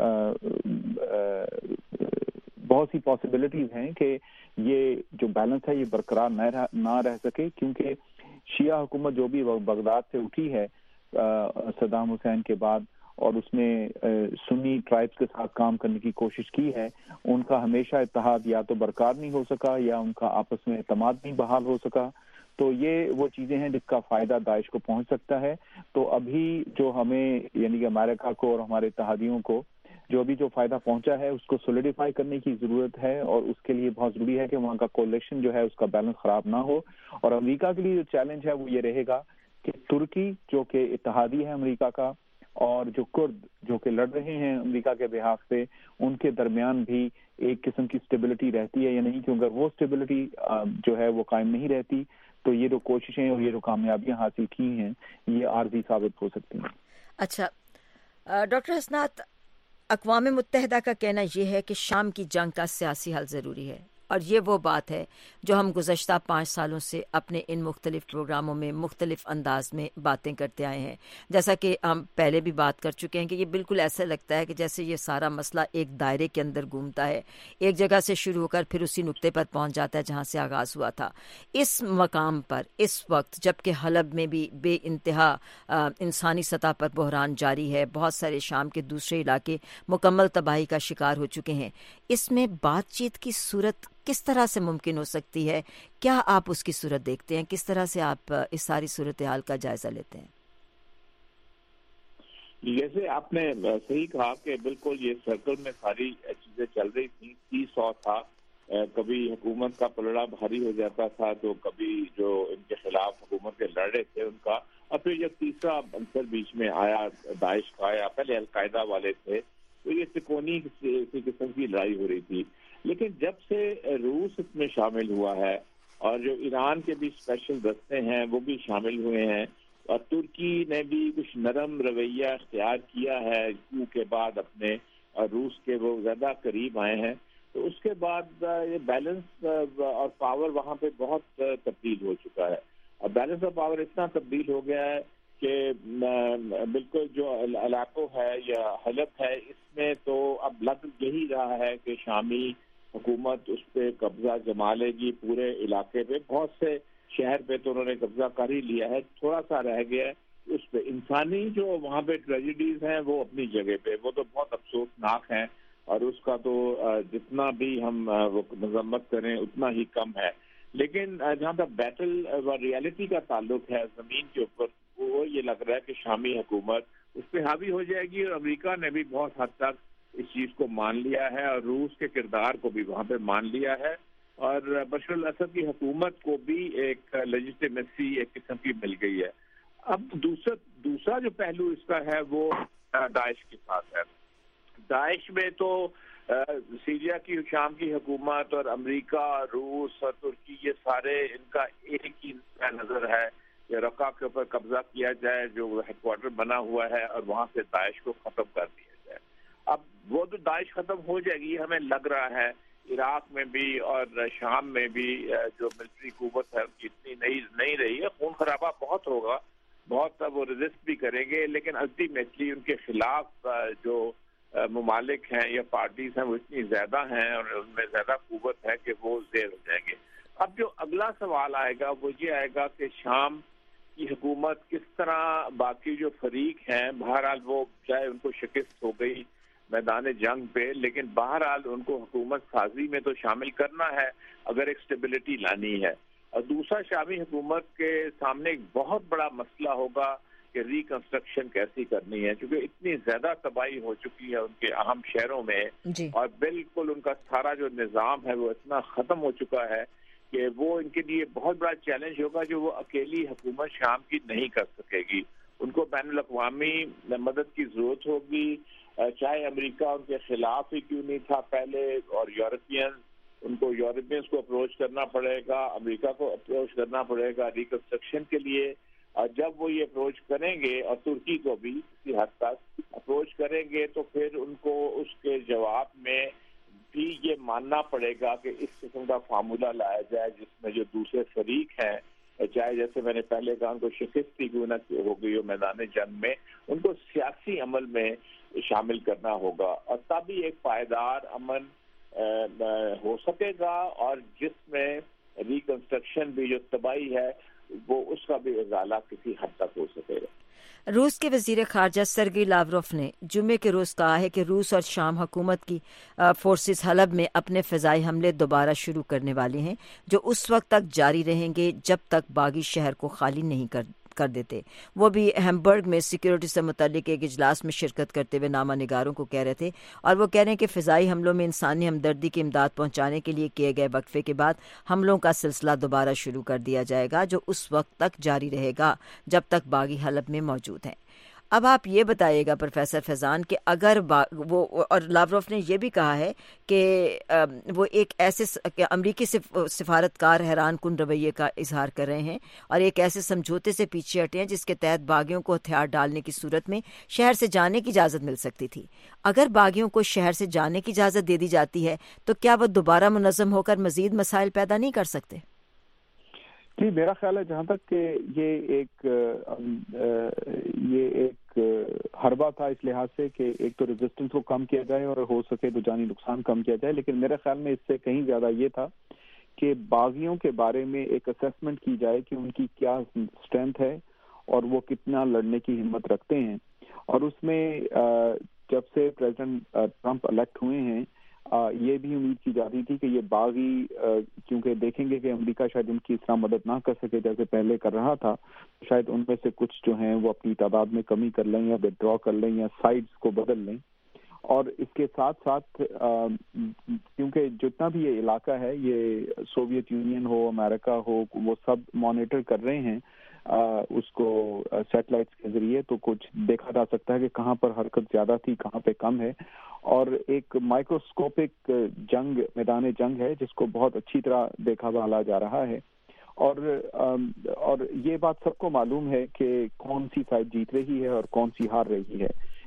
بہت سی پاسبلٹیز ہیں کہ یہ جو بیلنس ہے یہ برقرار نہ رہ سکے، کیونکہ شیعہ حکومت جو بھی بغداد سے اٹھی ہے صدام حسین کے بعد اور اس نے سنی ٹرائبس کے ساتھ کام کرنے کی کوشش کی ہے، ان کا ہمیشہ اتحاد یا تو برقرار نہیں ہو سکا یا ان کا آپس میں اعتماد نہیں بحال ہو سکا. تو یہ وہ چیزیں ہیں جس کا فائدہ داعش کو پہنچ سکتا ہے. تو ابھی جو ہمیں یعنی کہ امریکہ کو اور ہمارے اتحادیوں کو جو ابھی جو فائدہ پہنچا ہے اس کو سولیڈیفائی کرنے کی ضرورت ہے، اور اس کے لیے بہت ضروری ہے کہ وہاں کا کولیشن جو ہے اس کا بیلنس خراب نہ ہو. اور امریکہ کے لیے جو چیلنج ہے وہ یہ رہے گا کہ ترکی جو کہ اتحادی ہے امریکہ کا، اور جو کرد جو کہ لڑ رہے ہیں امریکہ کے بہاف سے، ان کے درمیان بھی ایک قسم کی اسٹیبلٹی رہتی ہے یا نہیں، کیونکہ اگر وہ اسٹیبلٹی جو ہے وہ قائم نہیں رہتی تو یہ جو کوششیں اور یہ جو کامیابیاں حاصل کی ہیں یہ عارضی ثابت ہو سکتی ہیں. اچھا ڈاکٹر حسنات، اقوام متحدہ کا کہنا یہ ہے کہ شام کی جنگ کا سیاسی حل ضروری ہے، اور یہ وہ بات ہے جو ہم گزشتہ پانچ سالوں سے اپنے ان مختلف پروگراموں میں مختلف انداز میں باتیں کرتے آئے ہیں. جیسا کہ ہم پہلے بھی بات کر چکے ہیں کہ یہ بالکل ایسا لگتا ہے کہ جیسے یہ سارا مسئلہ ایک دائرے کے اندر گھومتا ہے، ایک جگہ سے شروع ہو کر پھر اسی نقطے پر پہنچ جاتا ہے جہاں سے آغاز ہوا تھا. اس مقام پر اس وقت جبکہ حلب میں بھی بے انتہا انسانی سطح پر بحران جاری ہے، بہت سارے شام کے دوسرے علاقے مکمل تباہی کا شکار ہو چکے ہیں، اس میں بات چیت کی صورت کس طرح سے ممکن ہو سکتی ہے؟ کیا آپ اس کی صورت دیکھتے ہیں؟ کس طرح سے آپ اس ساری صورتحال کا جائزہ لیتے ہیں؟ جیسے آپ نے صحیح کہا کہ بالکل یہ سرکل میں ساری چیزیں چل رہی تھیں. تیس سو تھا، کبھی حکومت کا پلڑا بھاری ہو جاتا تھا تو کبھی جو ان کے خلاف حکومت کے لڑ رہے تھے ان کا، اور پھر جب تیسرا عنصر بیچ میں آیا داعش کا آیا، پہلے القاعدہ والے تھے، تو یہ تکونی کسی قسم کی لڑائی ہو رہی تھی. لیکن جب سے روس اس میں شامل ہوا ہے اور جو ایران کے بھی اسپیشل دستے ہیں وہ بھی شامل ہوئے ہیں، اور ترکی نے بھی کچھ نرم رویہ اختیار کیا ہے کیوں کے بعد اپنے، اور روس کے وہ زیادہ قریب آئے ہیں، تو اس کے بعد یہ بیلنس اور پاور وہاں پہ بہت تبدیل ہو چکا ہے. اور بیلنس آف پاور اتنا تبدیل ہو گیا ہے کہ بالکل جو علاقوں ہے یا حلب ہے اس میں تو اب لگ یہی رہا ہے کہ شامی حکومت اس پہ قبضہ جما لے گی پورے علاقے پہ. بہت سے شہر پہ تو انہوں نے قبضہ کر ہی لیا ہے, تھوڑا سا رہ گیا ہے اس پہ. انسانی جو وہاں پہ ٹریجڈیز ہیں وہ اپنی جگہ پہ, وہ تو بہت افسوسناک ہیں اور اس کا تو جتنا بھی ہم وہ مذمت کریں اتنا ہی کم ہے. لیکن جہاں تک بیٹل و ریالٹی کا تعلق ہے زمین کے اوپر, وہ یہ لگ رہا ہے کہ شامی حکومت اس پہ حاوی ہو جائے گی. اور امریکہ نے بھی بہت حد تک اس چیز کو مان لیا ہے اور روس کے کردار کو بھی وہاں پہ مان لیا ہے, اور بشار الاسد کی حکومت کو بھی ایک لیجیٹیمیسی ایک قسم کی مل گئی ہے. اب دوسرا دوسرا جو پہلو اس کا ہے وہ داعش کے ساتھ ہے. داعش میں تو سیریا کی شام کی حکومت اور امریکہ, روس اور ترکی یہ سارے ان کا ایک ہی نظر ہے کہ رقہ کے اوپر قبضہ کیا جائے جو ہیڈ کوارٹر بنا ہوا ہے اور وہاں سے داعش کو ختم کر دیا جائے. اب وہ تو داعش ختم ہو جائے گی ہمیں لگ رہا ہے. عراق میں بھی اور شام میں بھی جو ملٹری قوت ہے ان کی اتنی نہیں نہیں رہی ہے. خون خرابہ بہت ہوگا, بہت وہ ریزسٹ بھی کریں گے, لیکن الٹیمیٹلی ان کے خلاف جو ممالک ہیں یا پارٹیز ہیں وہ اتنی زیادہ ہیں اور ان میں زیادہ قوت ہے کہ وہ زیر ہو جائیں گے. اب جو اگلا سوال آئے گا وہ یہ آئے گا کہ شام کی حکومت کس طرح باقی جو فریق ہیں, بہرحال وہ چاہے ان کو شکست ہو گئی میدان جنگ پہ, لیکن بہرحال ان کو حکومت سازی میں تو شامل کرنا ہے اگر ایک سٹیبلٹی لانی ہے. اور دوسرا شامی حکومت کے سامنے ایک بہت بڑا مسئلہ ہوگا کہ ریکنسٹرکشن کیسی کرنی ہے, کیونکہ اتنی زیادہ تباہی ہو چکی ہے ان کے اہم شہروں میں جی. اور بالکل ان کا سارا جو نظام ہے وہ اتنا ختم ہو چکا ہے کہ وہ ان کے لیے بہت بڑا چیلنج ہوگا جو وہ اکیلی حکومت شام کی نہیں کر سکے گی. ان کو بین الاقوامی مدد کی ضرورت ہوگی, چاہے امریکہ ان کے خلاف ہی کیوں نہیں تھا پہلے, اور یورپین ان کو یورپینس کو اپروچ کرنا پڑے گا, امریکہ کو اپروچ کرنا پڑے گا ریکنسٹرکشن کے لیے. اور جب وہ یہ اپروچ کریں گے اور ترکی کو بھی کسی حد تک اپروچ کریں گے تو پھر ان کو اس کے جواب میں بھی یہ ماننا پڑے گا کہ اس قسم کا فارمولہ لایا جائے جس میں جو دوسرے فریق ہیں, چاہے جیسے میں نے پہلے کہا ان کو شکست کی کیوں نہ ہو گئی ہو میدان جنگ میں, ان کو سیاسی عمل میں شامل کرنا ہوگا, اور تبھی ایک پائیدار امن ہو سکے گا اور جس میں ریکنسٹرکشن بھی جو تباہی ہے وہ اس کا بھی ازالہ کسی حد تک ہو سکے گا. روس کے وزیر خارجہ سرگی لاوروف نے جمعے کے روز کہا ہے کہ روس اور شام حکومت کی فورسز حلب میں اپنے فضائی حملے دوبارہ شروع کرنے والی ہیں جو اس وقت تک جاری رہیں گے جب تک باغی شہر کو خالی نہیں کر کر دیتے. وہ بھی ہیمبرگ میں سیکیورٹی سے متعلق ایک اجلاس میں شرکت کرتے ہوئے نامہ نگاروں کو کہہ رہے تھے, اور وہ کہہ رہے ہیں کہ فضائی حملوں میں انسانی ہمدردی کی امداد پہنچانے کے لیے کیے گئے وقفے کے بعد حملوں کا سلسلہ دوبارہ شروع کر دیا جائے گا جو اس وقت تک جاری رہے گا جب تک باغی حلب میں موجود ہیں. اب آپ یہ بتائیے گا پروفیسر فیضان کہ اگر وہ, اور لاوروف نے یہ بھی کہا ہے کہ وہ ایک ایسے کہ امریکی سفارتکار حیران کن رویے کا اظہار کر رہے ہیں اور ایک ایسے سمجھوتے سے پیچھے ہٹے ہیں جس کے تحت باغیوں کو ہتھیار ڈالنے کی صورت میں شہر سے جانے کی اجازت مل سکتی تھی. اگر باغیوں کو شہر سے جانے کی اجازت دے دی جاتی ہے تو کیا وہ دوبارہ منظم ہو کر مزید مسائل پیدا نہیں کر سکتے؟ جی میرا خیال ہے جہاں تک کہ یہ ایک یہ ایک حربہ تھا اس لحاظ سے کہ ایک تو ریزسٹنس کو کم کیا جائے اور ہو سکے تو جانی نقصان کم کیا جائے, لیکن میرے خیال میں اس سے کہیں زیادہ یہ تھا کہ باغیوں کے بارے میں ایک اسیسمنٹ کی جائے کہ ان کی کیا اسٹرینتھ ہے اور وہ کتنا لڑنے کی ہمت رکھتے ہیں. اور اس میں جب سے پریزیڈنٹ ٹرمپ الیکٹ ہوئے ہیں یہ بھی امید کی جاتی تھی کہ یہ باغی کیونکہ دیکھیں گے کہ امریکہ شاید ان کی اس طرح مدد نہ کر سکے جیسے پہلے کر رہا تھا, شاید ان میں سے کچھ جو ہیں وہ اپنی تعداد میں کمی کر لیں یا وڈرا کر لیں یا سائڈز کو بدل لیں. اور اس کے ساتھ ساتھ کیونکہ جتنا بھی یہ علاقہ ہے یہ سوویت یونین ہو امریکہ ہو وہ سب مانیٹر کر رہے ہیں اس کو سیٹلائٹس کے ذریعے, تو کچھ دیکھا جا سکتا ہے کہ کہاں پر حرکت زیادہ تھی کہاں پہ کم ہے, اور ایک مائکروسکوپک جنگ میدان جنگ ہے جس کو بہت اچھی طرح دیکھا بھالا جا رہا ہے. اور اور یہ بات سب کو معلوم ہے کہ کون سی سائڈ جیت رہی ہے اور کون سی ہار رہی ہے.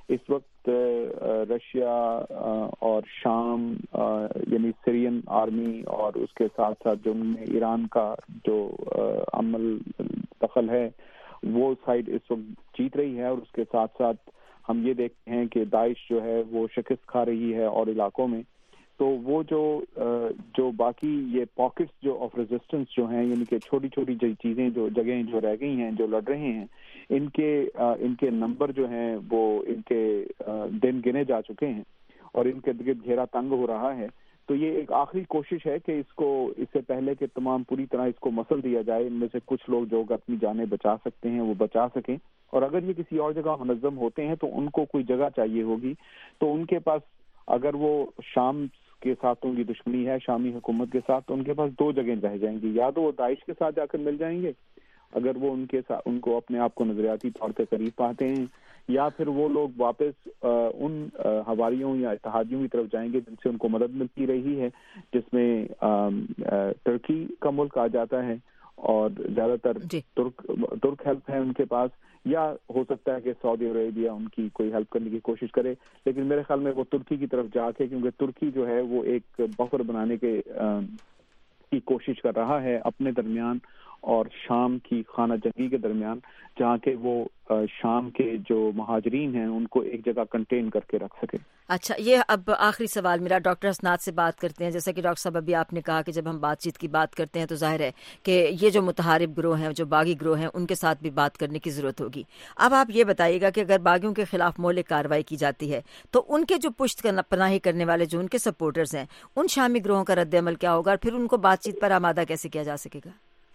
اس وقت رشیا اور شام یعنی سیرین آرمی اور اس کے ساتھ ساتھ جو ان میں ایران کا جو عمل دخل ہے وہ سائڈ اس وقت جیت رہی ہے، اور اس کے ساتھ ساتھ ہم یہ دیکھتے ہیں کہ داعش جو ہے وہ شکست کھا رہی ہے اور علاقوں میں. تو وہ جو جو باقی یہ پاکٹس جو آف ریزسٹنس جو ہیں، یعنی کہ چھوٹی چھوٹی چیزیں جو جگہیں جو رہ گئی ہیں جو لڑ رہے ہیں، ان کے ان کے نمبر جو ہیں وہ ان کے دن گنے جا چکے ہیں اور ان کے گرد گھیرا تنگ ہو رہا ہے. تو یہ ایک آخری کوشش ہے کہ اس کو اس سے پہلے کہ تمام پوری طرح اس کو مسل دیا جائے، ان میں سے کچھ لوگ جو اپنی جانیں بچا سکتے ہیں وہ بچا سکیں، اور اگر یہ کسی اور جگہ منظم ہوتے ہیں تو ان کو کوئی جگہ چاہیے ہوگی. تو ان کے پاس اگر وہ شام کے ساتھ ان کی دشمنی ہے، شامی حکومت کے ساتھ، تو ان کے پاس دو جگہیں رہ جائیں گی، یا تو وہ داعش کے ساتھ جا کر مل جائیں گے اگر وہ ان کے ساتھ ان کو اپنے آپ کو نظریاتی طور پہ قریب پاتے ہیں، یا پھر وہ لوگ واپس ان حواریوں یا اتحادیوں کی طرف جائیں گے جن سے ان کو مدد ملتی رہی ہے، جس میں ترکی کا ملک آ جاتا ہے اور زیادہ تر ترک ترک ہیلپ ہے ان کے پاس، یا ہو سکتا ہے کہ سعودی عربیہ ان کی کوئی ہیلپ کرنے کی کوشش کرے. لیکن میرے خیال میں وہ ترکی کی طرف جا کے، کیونکہ ترکی جو ہے وہ ایک بفر بنانے کے کی کوشش کر رہا ہے اپنے درمیان اور شام کی خانہ جنگی کے درمیان، جہاں کہ وہ شام کے جو مہاجرین ہیں ان کو ایک جگہ کنٹین کر کے رکھ سکے. اچھا، یہ اب آخری سوال میرا ڈاکٹر حسنات سے بات کرتے ہیں. جیسا کہ ڈاکٹر صاحب ابھی آپ نے کہا کہ جب ہم بات چیت کی بات کرتے ہیں تو ظاہر ہے کہ یہ جو متحارب گروہ ہیں، جو باغی گروہ ہیں، ان کے ساتھ بھی بات کرنے کی ضرورت ہوگی. اب آپ یہ بتائیے گا کہ اگر باغیوں کے خلاف مہلک کارروائی کی جاتی ہے تو ان کے جو پشت پناہی کرنے والے جو ان کے سپورٹرز ہیں، ان شامی گروہوں کا رد عمل کیا ہوگا، اور پھر ان کو بات چیت پر آمادہ کیسے کیا جا سکے گا؟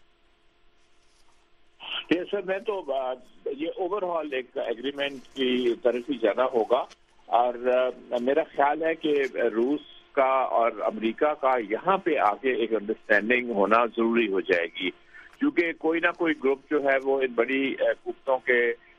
یہ سر میں تو یہ اوور آل ایک ایگریمنٹ کی طرف ہی جانا ہوگا، اور میرا خیال ہے کہ روس کا اور امریکہ کا یہاں پہ آگے ایک انڈرسٹینڈنگ ہونا ضروری ہو جائے گی، کیونکہ کوئی نہ کوئی گروپ جو ہے وہ ان بڑی قوتوں کے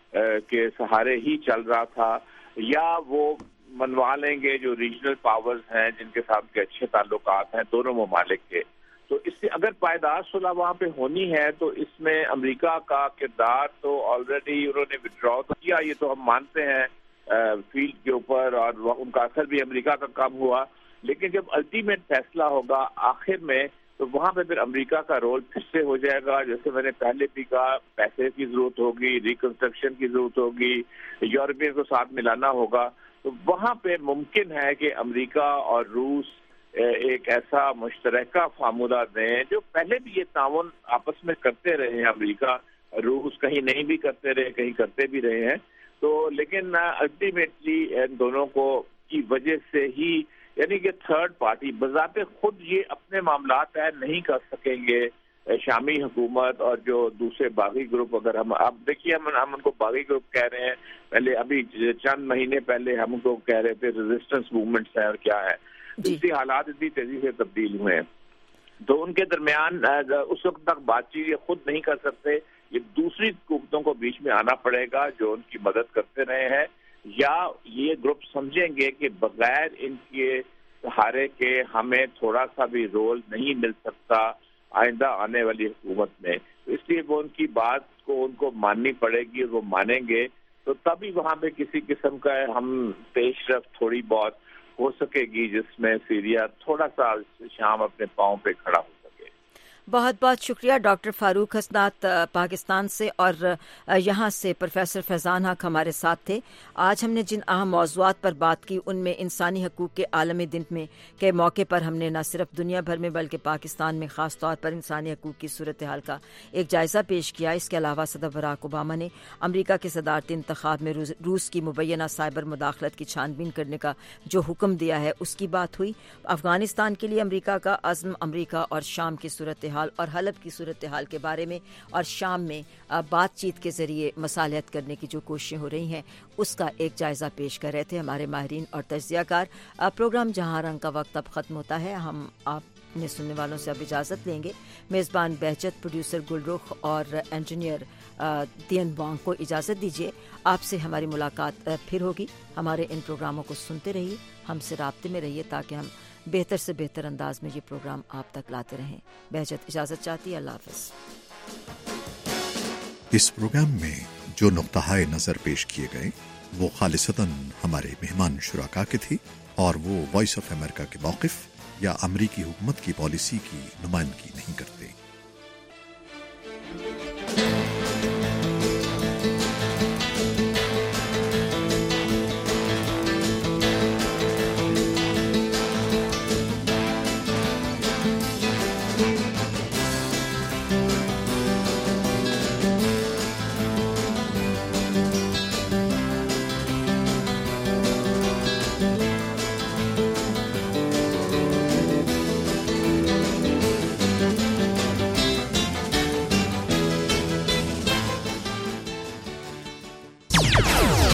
کے سہارے ہی چل رہا تھا، یا وہ منوا لیں گے جو ریجنل پاورز ہیں جن کے ساتھ کے اچھے تعلقات ہیں دونوں ممالک کے. تو اس سے اگر پائیدار صلح وہاں پہ ہونی ہے تو اس میں امریکہ کا کردار تو آلریڈی انہوں نے وڈرا کیا، یہ تو ہم مانتے ہیں فیلڈ کے اوپر، اور ان کا اثر بھی امریکہ کا کام ہوا. لیکن جب الٹیمیٹ فیصلہ ہوگا آخر میں، تو وہاں پہ پھر امریکہ کا رول پھر سے ہو جائے گا. جیسے میں نے پہلے بھی کہا، پیسے کی ضرورت ہوگی، ریکنسٹرکشن کی ضرورت ہوگی، یورپین کو ساتھ ملانا ہوگا. تو وہاں پہ ممکن ہے کہ امریکہ اور روس ایک ایسا مشترکہ فارمولہ دیں، جو پہلے بھی یہ تعاون آپس میں کرتے رہے ہیں، امریکہ روس کہیں نہیں بھی کرتے رہے، کہیں کرتے بھی رہے ہیں. تو لیکن الٹیمیٹلی ان دونوں کو کی وجہ سے ہی، یعنی کہ تھرڈ پارٹی بذات خود یہ اپنے معاملات طے نہیں کر سکیں گے. شامی حکومت اور جو دوسرے باغی گروپ، اگر ہم اب دیکھیے ہم ہم ان کو باغی گروپ کہہ رہے ہیں، پہلے ابھی چند مہینے پہلے ہم ان کو کہہ رہے تھے ریزسٹنس موومنٹس ہیں اور کیا ہے. اس سے حالات اتنی تیزی سے تبدیل ہوئے ہیں، تو ان کے درمیان اس وقت تک بات چیت یہ خود نہیں کر سکتے. یہ دوسری قوتوں کو بیچ میں آنا پڑے گا جو ان کی مدد کرتے رہے ہیں، یا یہ گروپ سمجھیں گے کہ بغیر ان کے سہارے کے ہمیں تھوڑا سا بھی رول نہیں مل سکتا آئندہ آنے والی حکومت میں. اس لیے وہ ان کی بات کو ان کو ماننی پڑے گی، اور وہ مانیں گے تو تبھی وہاں پہ کسی قسم کا ہم پیش رفت تھوڑی بہت ہو سکے گی، جس میں سیریا تھوڑا سا شام اپنے پاؤں پہ کھڑا ہو. بہت بہت شکریہ ڈاکٹر فاروق حسنات پاکستان سے، اور یہاں سے پروفیسر فیضان حق ہمارے ساتھ تھے. آج ہم نے جن اہم موضوعات پر بات کی ان میں انسانی حقوق کے عالمی دن میں کے موقع پر ہم نے نہ صرف دنیا بھر میں بلکہ پاکستان میں خاص طور پر انسانی حقوق کی صورتحال کا ایک جائزہ پیش کیا. اس کے علاوہ صدر براک اوباما نے امریکہ کے صدارتی انتخاب میں روس کی مبینہ سائبر مداخلت کی چھان بین کرنے کا جو حکم دیا ہے اس کی بات ہوئی. افغانستان کے لیے امریکہ کا عزم، امریکہ اور شام کی صورتحال اور حلب کی صورتحال کے بارے میں، اور شام میں بات چیت کے ذریعے مصالحت کرنے کی جو کوششیں ہو رہی ہیں اس کا ایک جائزہ پیش کر رہے تھے ہمارے ماہرین اور تجزیہ کار. پروگرام جہاں رنگ کا وقت اب ختم ہوتا ہے. ہم آپ نے سننے والوں سے اب اجازت لیں گے. میزبان بہجت، پروڈیوسر گلرخ اور انجینئر دین وانگ کو اجازت دیجیے. آپ سے ہماری ملاقات پھر ہوگی. ہمارے ان پروگراموں کو سنتے رہیے، ہم سے رابطے میں رہیے تاکہ ہم بہتر سے بہتر انداز میں یہ پروگرام آپ تک لاتے رہیں. بہجت اجازت چاہتی ہے. اللہ حافظ. اس پروگرام میں جو نقطہ نظر پیش کیے گئے وہ خالصتاً ہمارے مہمان شرکا کے تھی اور وہ وائس آف امریکہ کے موقف یا امریکی حکومت کی پالیسی کی نمائندگی نہیں کرتے۔